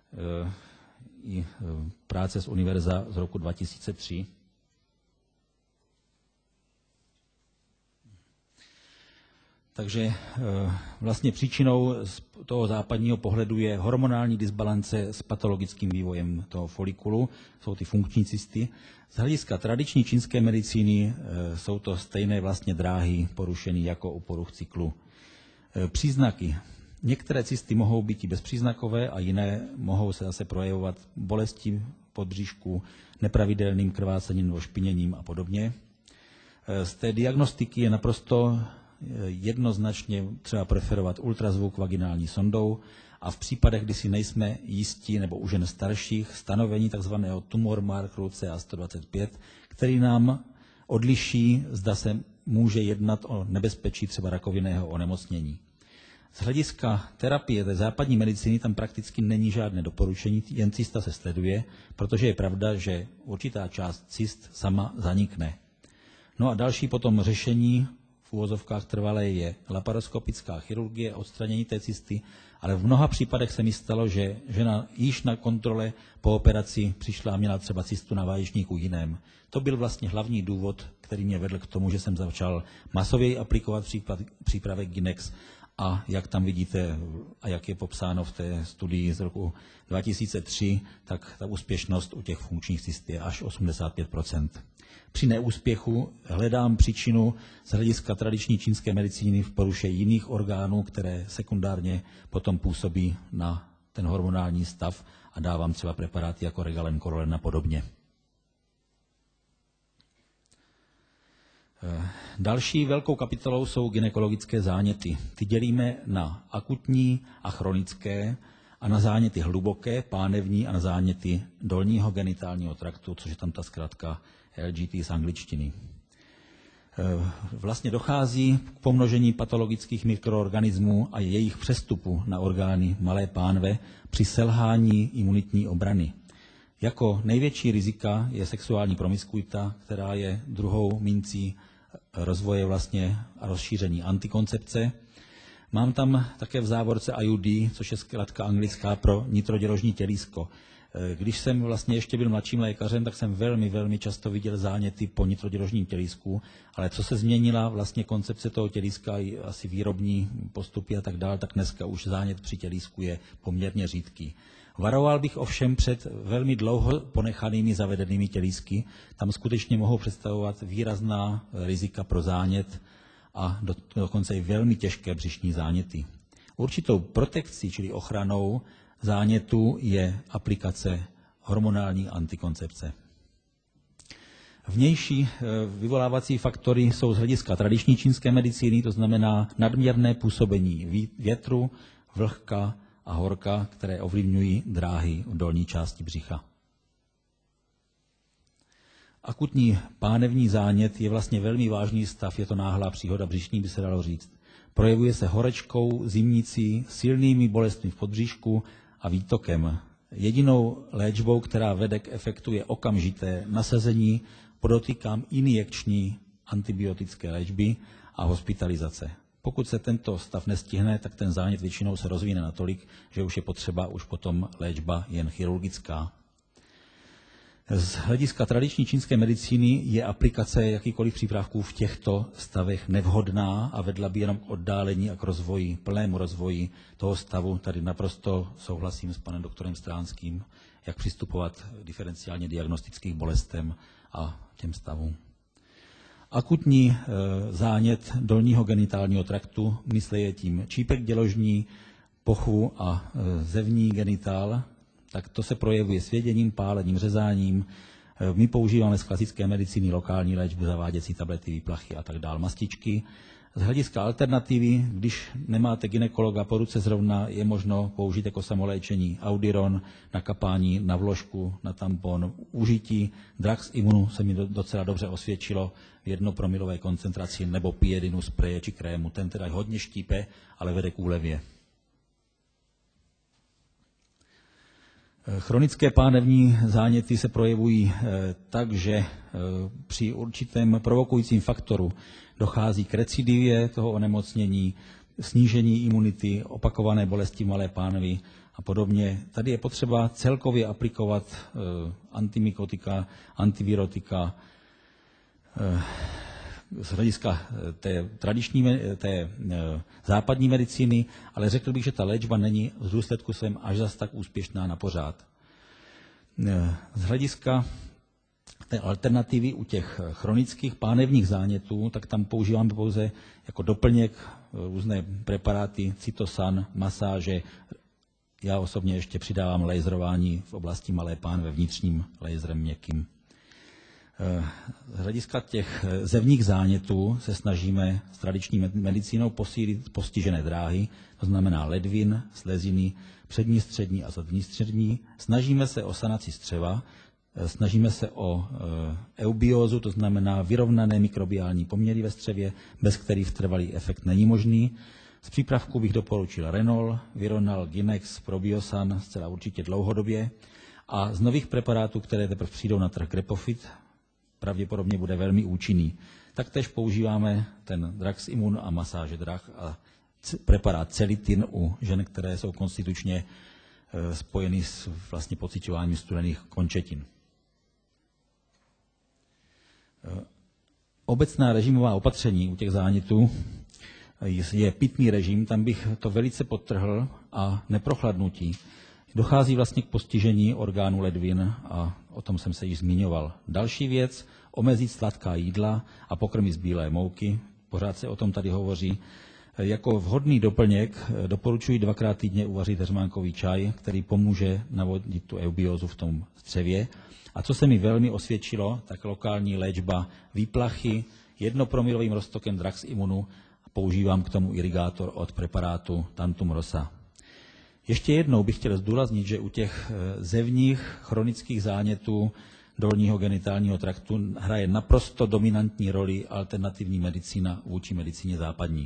i práce z univerza z roku dva tisíce tři. Takže vlastně příčinou z toho západního pohledu je hormonální disbalance s patologickým vývojem toho folikulu, jsou ty funkční cysty. Z hlediska tradiční čínské medicíny jsou to stejné vlastně dráhy porušené jako u poruch cyklu. Příznaky. Některé cysty mohou být i bezpříznakové a jiné mohou se zase projevovat bolestí podbříšku, nepravidelným krvácením nebo špiněním a podobně. Z té diagnostiky je naprosto jednoznačně třeba preferovat ultrazvuk vaginální sondou a v případech, kdy si nejsme jistí nebo u žen starších, stanovení tzv. Tumor markeru C A sto dvacet pět, který nám odliší, zda se může jednat o nebezpečí třeba rakovinného onemocnění. Z hlediska terapie té západní medicíny tam prakticky není žádné doporučení, jen cysta se sleduje, protože je pravda, že určitá část cyst sama zanikne. No a další potom řešení v uvozovkách trvalé je laparoskopická chirurgie, odstranění té cysty, ale v mnoha případech se mi stalo, že žena již na kontrole po operaci přišla a měla třeba cystu na vaječníku jiném. To byl vlastně hlavní důvod, který mě vedl k tomu, že jsem začal masověji aplikovat přípravek Gynex a jak tam vidíte a jak je popsáno v té studii z roku dva tisíce tři, tak ta úspěšnost u těch funkčních cyst je až osmdesát pět procent. Při neúspěchu hledám příčinu z hlediska tradiční čínské medicíny v poruše jiných orgánů, které sekundárně potom působí na ten hormonální stav a dávám třeba preparáty jako Regalen, Korolen a podobně. Další velkou kapitolou jsou gynekologické záněty. Ty dělíme na akutní a chronické a na záněty hluboké, pánevní a na záněty dolního genitálního traktu, což je tam ta zkratka L G T z angličtiny. Vlastně dochází k pomnožení patologických mikroorganismů a jejich přestupu na orgány malé pánve při selhání imunitní obrany. Jako největší rizika je sexuální promiskuita, která je druhou mincí rozvoje vlastně a rozšíření antikoncepce. Mám tam také v závorce I U D, což je zkratka anglická pro nitroděložní tělísko. Když jsem vlastně ještě byl mladším lékařem, tak jsem velmi, velmi často viděl záněty po nitroděložním tělísku, ale co se změnila vlastně koncepce toho tělíska, i asi výrobní postupy a tak dále, tak dneska už zánět při tělísku je poměrně řídký. Varoval bych ovšem před velmi dlouho ponechanými zavedenými tělísky. Tam skutečně mohou představovat výrazná rizika pro zánět a do, dokonce i velmi těžké břišní záněty. Určitou protekcí, čili ochranou zánětu, je aplikace hormonální antikoncepce. Vnější vyvolávací faktory jsou z hlediska tradiční čínské medicíny, to znamená nadměrné působení větru, vlhka a horka, které ovlivňují dráhy v dolní části břicha. Akutní pánevní zánět je vlastně velmi vážný stav, je to náhlá příhoda břišní, by se dalo říct. Projevuje se horečkou, zimnicí, silnými bolestmi v podbříšku a výtokem. Jedinou léčbou, která vede k efektu, je okamžité nasazení, podotýkám injekční antibiotické léčby a hospitalizace. Pokud se tento stav nestihne, tak ten zánět většinou se rozvíne natolik, že už je potřeba už potom léčba jen chirurgická. Z hlediska tradiční čínské medicíny je aplikace jakýkoliv přípravků v těchto stavech nevhodná a vedla by jenom k oddálení a k rozvoji, plnému rozvoji toho stavu. Tady naprosto souhlasím s panem doktorem Stránským, jak přistupovat diferenciálně diagnostických bolestem a těm stavům. Akutní e, zánět dolního genitálního traktu, mysleje tím čípek děložní, pochvu a e, zevní genitál, tak to se projevuje svěděním, pálením, řezáním. E, my používáme z klasické medicíny lokální léčbu, zaváděcí tablety, výplachy a tak dále, mastičky. Z hlediska alternativy, když nemáte gynekologa po ruce zrovna, je možno použít jako samoléčení Audiron, na kapání, na vložku, na tampon, užití. Drax Immunu se mi docela dobře osvědčilo v jednopromilové koncentraci, nebo piedinu, spreje či krému. Ten teda hodně štípe, ale vede k úlevě. Chronické pánevní záněty se projevují tak, že při určitém provokujícím faktoru dochází k recidivě toho onemocnění, snížení imunity, opakované bolesti malé pánvy a podobně. Tady je potřeba celkově aplikovat antimykotika, antivirotika, z hlediska té tradiční, té západní medicíny, ale řekl bych, že ta léčba není z důsledku svém až zas tak úspěšná na pořád. Z hlediska té alternativy u těch chronických pánevních zánětů, tak tam používáme pouze jako doplněk různé preparáty, cytosan, masáže. Já osobně ještě přidávám laserování v oblasti malé pánve vnitřním laserem měkkým. Z hlediska těch zevních zánětů se snažíme s tradiční medicínou posílit postižené dráhy, to znamená ledvin, sleziny, přední, střední a zadní střední. Snažíme se o sanaci střeva, snažíme se o eubiózu, to znamená vyrovnané mikrobiální poměry ve střevě, bez kterých trvalý efekt není možný. Z přípravků bych doporučil Renol, Vironal, Ginex, Probiosan, zcela určitě dlouhodobě. A z nových preparátů, které teprve přijdou na trh, Grepofit, pravděpodobně bude velmi účinný. Taktéž používáme ten Draximun a masáže drah a preparát Celitin u žen, které jsou konstitučně spojeny s vlastně pociťováním studených končetin. Obecná režimová opatření u těch zánětů je pitný režim, tam bych to velice podtrhl, a neprochladnutí. Dochází vlastně k postižení orgánů ledvin a o tom jsem se již zmiňoval. Další věc, omezit sladká jídla a pokrmy z bílé mouky, pořád se o tom tady hovoří. Jako vhodný doplněk doporučuji dvakrát týdně uvařit heřmánkový čaj, který pomůže navodit tu eubiózu v tom střevě. A co se mi velmi osvědčilo, tak lokální léčba výplachy jednopromilovým roztokem Draximunu a používám k tomu irigátor od preparátu Tantum Rosa. Ještě jednou bych chtěl zdůraznit, že u těch zevních chronických zánětů dolního genitálního traktu hraje naprosto dominantní roli alternativní medicína vůči medicíně západní.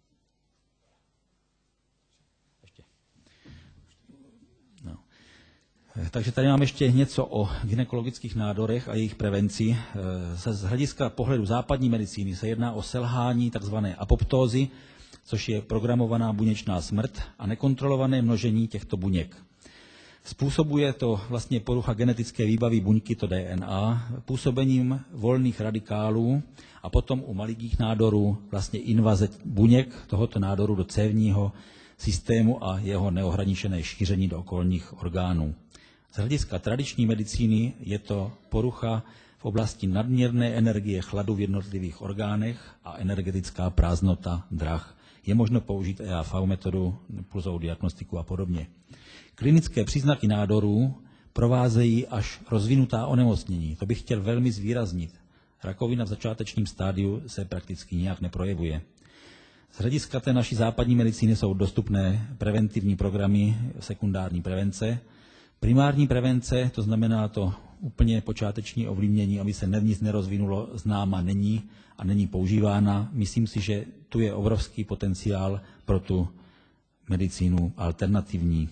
No. Takže tady mám ještě něco o gynekologických nádorech a jejich prevenci. Z hlediska pohledu západní medicíny se jedná o selhání tzv. Apoptózy, což je programovaná buněčná smrt a nekontrolované množení těchto buněk. Způsobuje to vlastně porucha genetické výbavy buňky, to D N A, působením volných radikálů a potom u maligních nádorů vlastně invaze buněk tohoto nádoru do cévního systému a jeho neohraničené šíření do okolních orgánů. Z hlediska tradiční medicíny je to porucha v oblasti nadměrné energie chladu v jednotlivých orgánech a energetická prázdnota drah. Je možno použít E A V metodu, pulzovou diagnostiku a podobně. Klinické příznaky nádorů provázejí až rozvinutá onemocnění. To bych chtěl velmi zvýraznit. Rakovina v začátečním stádiu se prakticky nijak neprojevuje. Z hlediska té naší západní medicíny jsou dostupné preventivní programy sekundární prevence. Primární prevence, to znamená to úplně počáteční ovlivnění, aby se nic nerozvinulo, známa není a není používána. Myslím si, že tu je obrovský potenciál pro tu medicínu alternativní.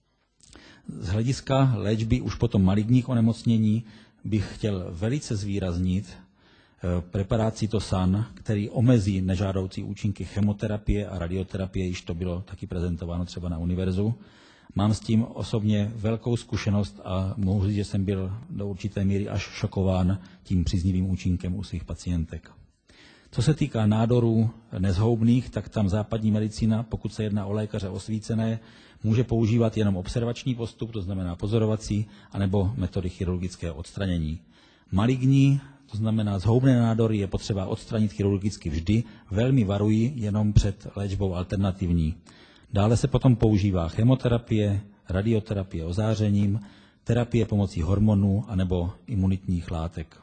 Z hlediska léčby už potom maligních onemocnění bych chtěl velice zvýraznit preparát Cytosan, který omezí nežádoucí účinky chemoterapie a radioterapie, již to bylo taky prezentováno třeba na univerzu. Mám s tím osobně velkou zkušenost a mohu říct, že jsem byl do určité míry až šokován tím příznivým účinkem u svých pacientek. Co se týká nádorů nezhoubných, tak tam západní medicína, pokud se jedná o lékaře osvícené, může používat jenom observační postup, to znamená pozorovací, anebo metody chirurgického odstranění. Maligní, to znamená zhoubné nádory, je potřeba odstranit chirurgicky vždy, velmi varuji jenom před léčbou alternativní. Dále se potom používá chemoterapie, radioterapie ozářením, terapie pomocí hormonů anebo imunitních látek.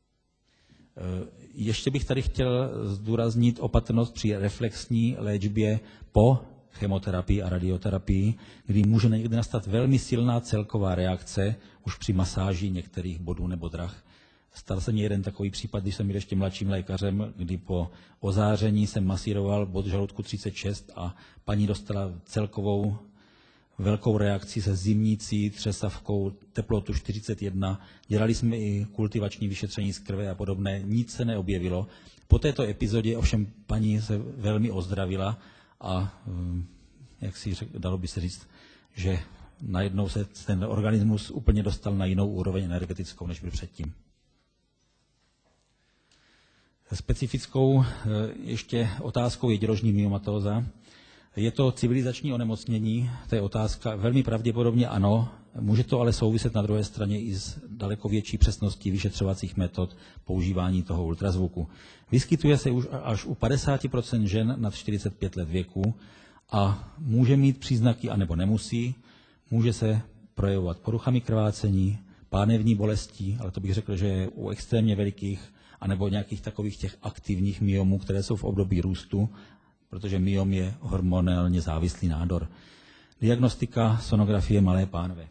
Ještě bych tady chtěl zdůraznit opatrnost při reflexní léčbě po chemoterapii a radioterapii, kdy může někdy nastat velmi silná celková reakce už při masáži některých bodů nebo drah. Stal se mi jeden takový případ, když jsem byl ještě mladším lékařem, kdy po ozáření jsem masíroval bod žaludku třicet šest a paní dostala celkovou velkou reakci se zimnicí, třesavkou, teplotu čtyřicet jedna. Dělali jsme i kultivační vyšetření z krve a podobné, nic se neobjevilo. Po této epizodě ovšem paní se velmi ozdravila a jak si řek, dalo by se říct, že najednou se ten organismus úplně dostal na jinou úroveň energetickou, než byl předtím. Specifickou ještě otázkou je děložní myomatóza. Je to civilizační onemocnění, to je otázka, velmi pravděpodobně ano, může to ale souviset na druhé straně i s daleko větší přesností vyšetřovacích metod používání toho ultrazvuku. Vyskytuje se už až u padesát procent žen nad čtyřicet pět let věku a může mít příznaky, anebo nemusí, může se projevovat poruchami krvácení, pánevní bolestí, ale to bych řekl, že je u extrémně velikých, anebo nějakých takových těch aktivních myomů, které jsou v období růstu, protože myom je hormonálně závislý nádor. Diagnostika, sonografie, malé pánve.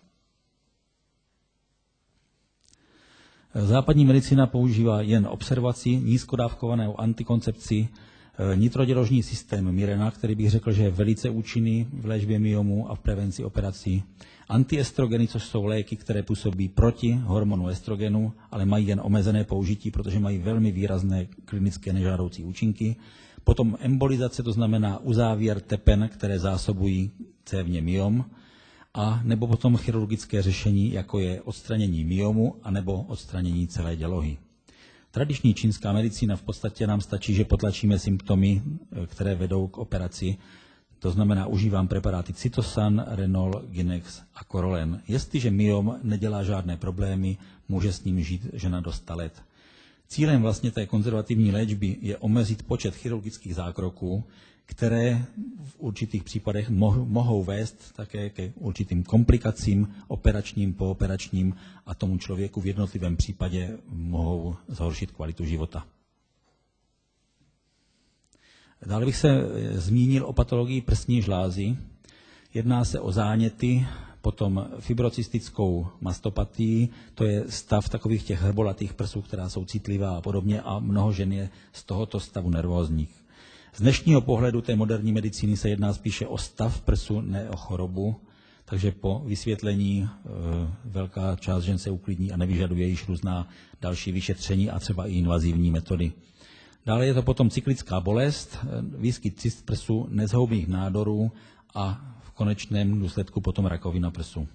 Západní medicína používá jen observaci, nízkodávkovanou antikoncepci, nitroděložní systém Mirena, který bych řekl, že je velice účinný v léčbě myomu a v prevenci operací. Antiestrogeny, což jsou léky, které působí proti hormonu estrogenu, ale mají jen omezené použití, protože mají velmi výrazné klinické nežádoucí účinky. Potom embolizace, to znamená uzávěr tepen, které zásobují cévně myom, a nebo potom chirurgické řešení, jako je odstranění myomu, anebo odstranění celé dělohy. Tradiční čínská medicína v podstatě nám stačí, že potlačíme symptomy, které vedou k operaci. To znamená, užívám preparáty Cytosan, Renol, Ginex a Corolen. Jestliže myom nedělá žádné problémy, může s ním žít žena do sta let. Cílem vlastně té konzervativní léčby je omezit počet chirurgických zákroků, které v určitých případech mohou vést také ke určitým komplikacím operačním, pooperačním a tomu člověku v jednotlivém případě mohou zhoršit kvalitu života. Dále bych se zmínil o patologii prsní žlázy. Jedná se o záněty, potom fibrocystickou mastopatii, to je stav takových těch hrbolatých prsů, která jsou citlivá a podobně, a mnoho žen je z tohoto stavu nervózních. Z dnešního pohledu té moderní medicíny se jedná spíše o stav prsu, ne o chorobu, takže po vysvětlení e, velká část žen se uklidní a nevyžaduje již různá další vyšetření a třeba i invazivní metody. Dále je to potom cyklická bolest, výskyt cyst prsu, nezhoubných nádorů a v konečném důsledku potom rakovina prsu.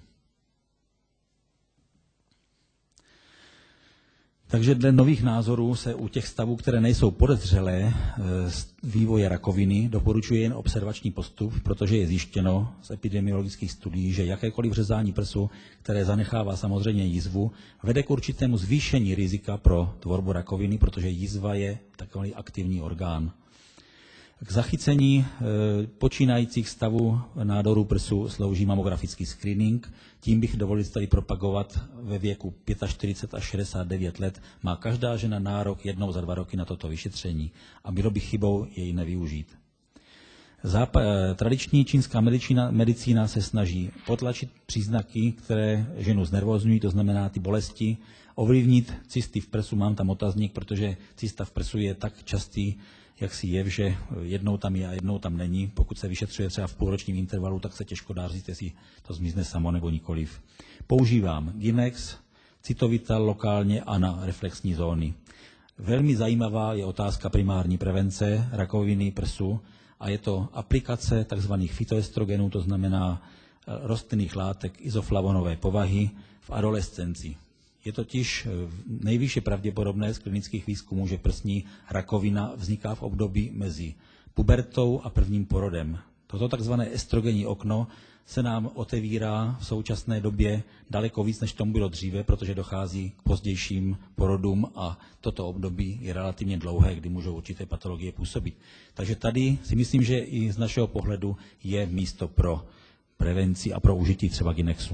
Takže dle nových názorů se u těch stavů, které nejsou podezřelé z vývoje rakoviny, doporučuje jen observační postup, protože je zjištěno z epidemiologických studií, že jakékoliv řezání prsu, které zanechává samozřejmě jizvu, vede k určitému zvýšení rizika pro tvorbu rakoviny, protože jizva je takový aktivní orgán. K zachycení e, počínajících stavů nádoru prsu slouží mamografický screening. Tím bych dovolil tady propagovat ve věku čtyřicet pět až šedesát devět let. Má každá žena nárok jednou za dva roky na toto vyšetření a bylo by chybou jej nevyužít. Zápa- e, tradiční čínská medicína, medicína se snaží potlačit příznaky, které ženu znervózňují, to znamená ty bolesti, ovlivnit cysty v prsu. Mám tam otazník, protože cysta v prsu je tak častý, jak si jev, že jednou tam je a jednou tam není. Pokud se vyšetřuje třeba v půlročním intervalu, tak se těžko dá říct, jestli to zmizne samo nebo nikoliv. Používám Ginex, Cytovital lokálně a na reflexní zóny. Velmi zajímavá je otázka primární prevence rakoviny prsu a je to aplikace tzv. Fytoestrogenů, to znamená rostlinných látek izoflavonové povahy v adolescenci. Je totiž nejvýše pravděpodobné z klinických výzkumů, že prsní rakovina vzniká v období mezi pubertou a prvním porodem. Toto takzvané estrogenní okno se nám otevírá v současné době daleko víc, než tomu bylo dříve, protože dochází k pozdějším porodům a toto období je relativně dlouhé, kdy můžou určité patologie působit. Takže tady si myslím, že i z našeho pohledu je místo pro prevenci a pro užití třeba Ginexu.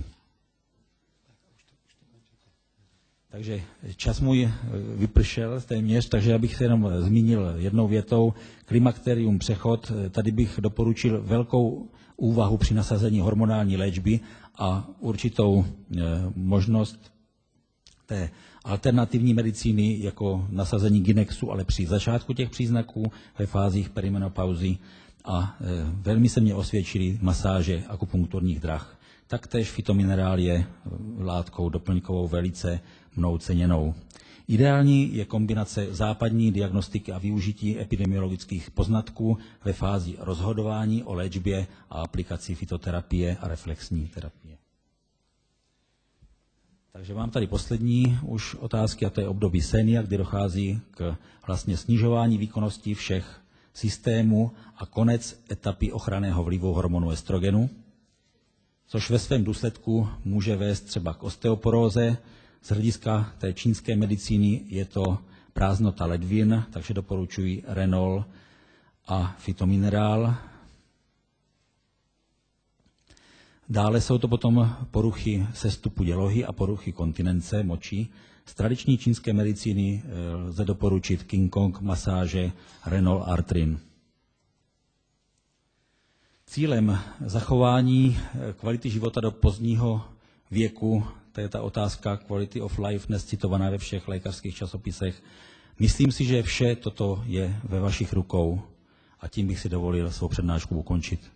Takže čas můj vypršel téměř, takže já bych se jenom zmínil jednou větou. Klimakterium přechod, tady bych doporučil velkou úvahu při nasazení hormonální léčby a určitou možnost té alternativní medicíny jako nasazení Ginexu, ale při začátku těch příznaků ve fázích perimenopauzy a velmi se mě osvědčily masáže akupunkturních drah. Taktéž fytominerál je látkou doplňkovou velice mnou ceněnou. Ideální je kombinace západní diagnostiky a využití epidemiologických poznatků ve fázi rozhodování o léčbě a aplikaci fytoterapie a reflexní terapie. Takže mám tady poslední už otázky, a to je období senia, kdy dochází k vlastně snižování výkonnosti všech systémů a konec etapy ochranného vlivu hormonu estrogenu, což ve svém důsledku může vést třeba k osteoporóze. Z hlediska té čínské medicíny je to prázdnota ledvin, takže doporučuji renol a fytominerál. Dále jsou to potom poruchy sestupu dělohy a poruchy kontinence moči. Z tradiční čínské medicíny lze doporučit King Kong masáže, renol, artrin. Cílem zachování kvality života do pozdního věku, to je ta otázka quality of life, dnes citovaná ve všech lékařských časopisech. Myslím si, že vše toto je ve vašich rukou a tím bych si dovolil svou přednášku ukončit.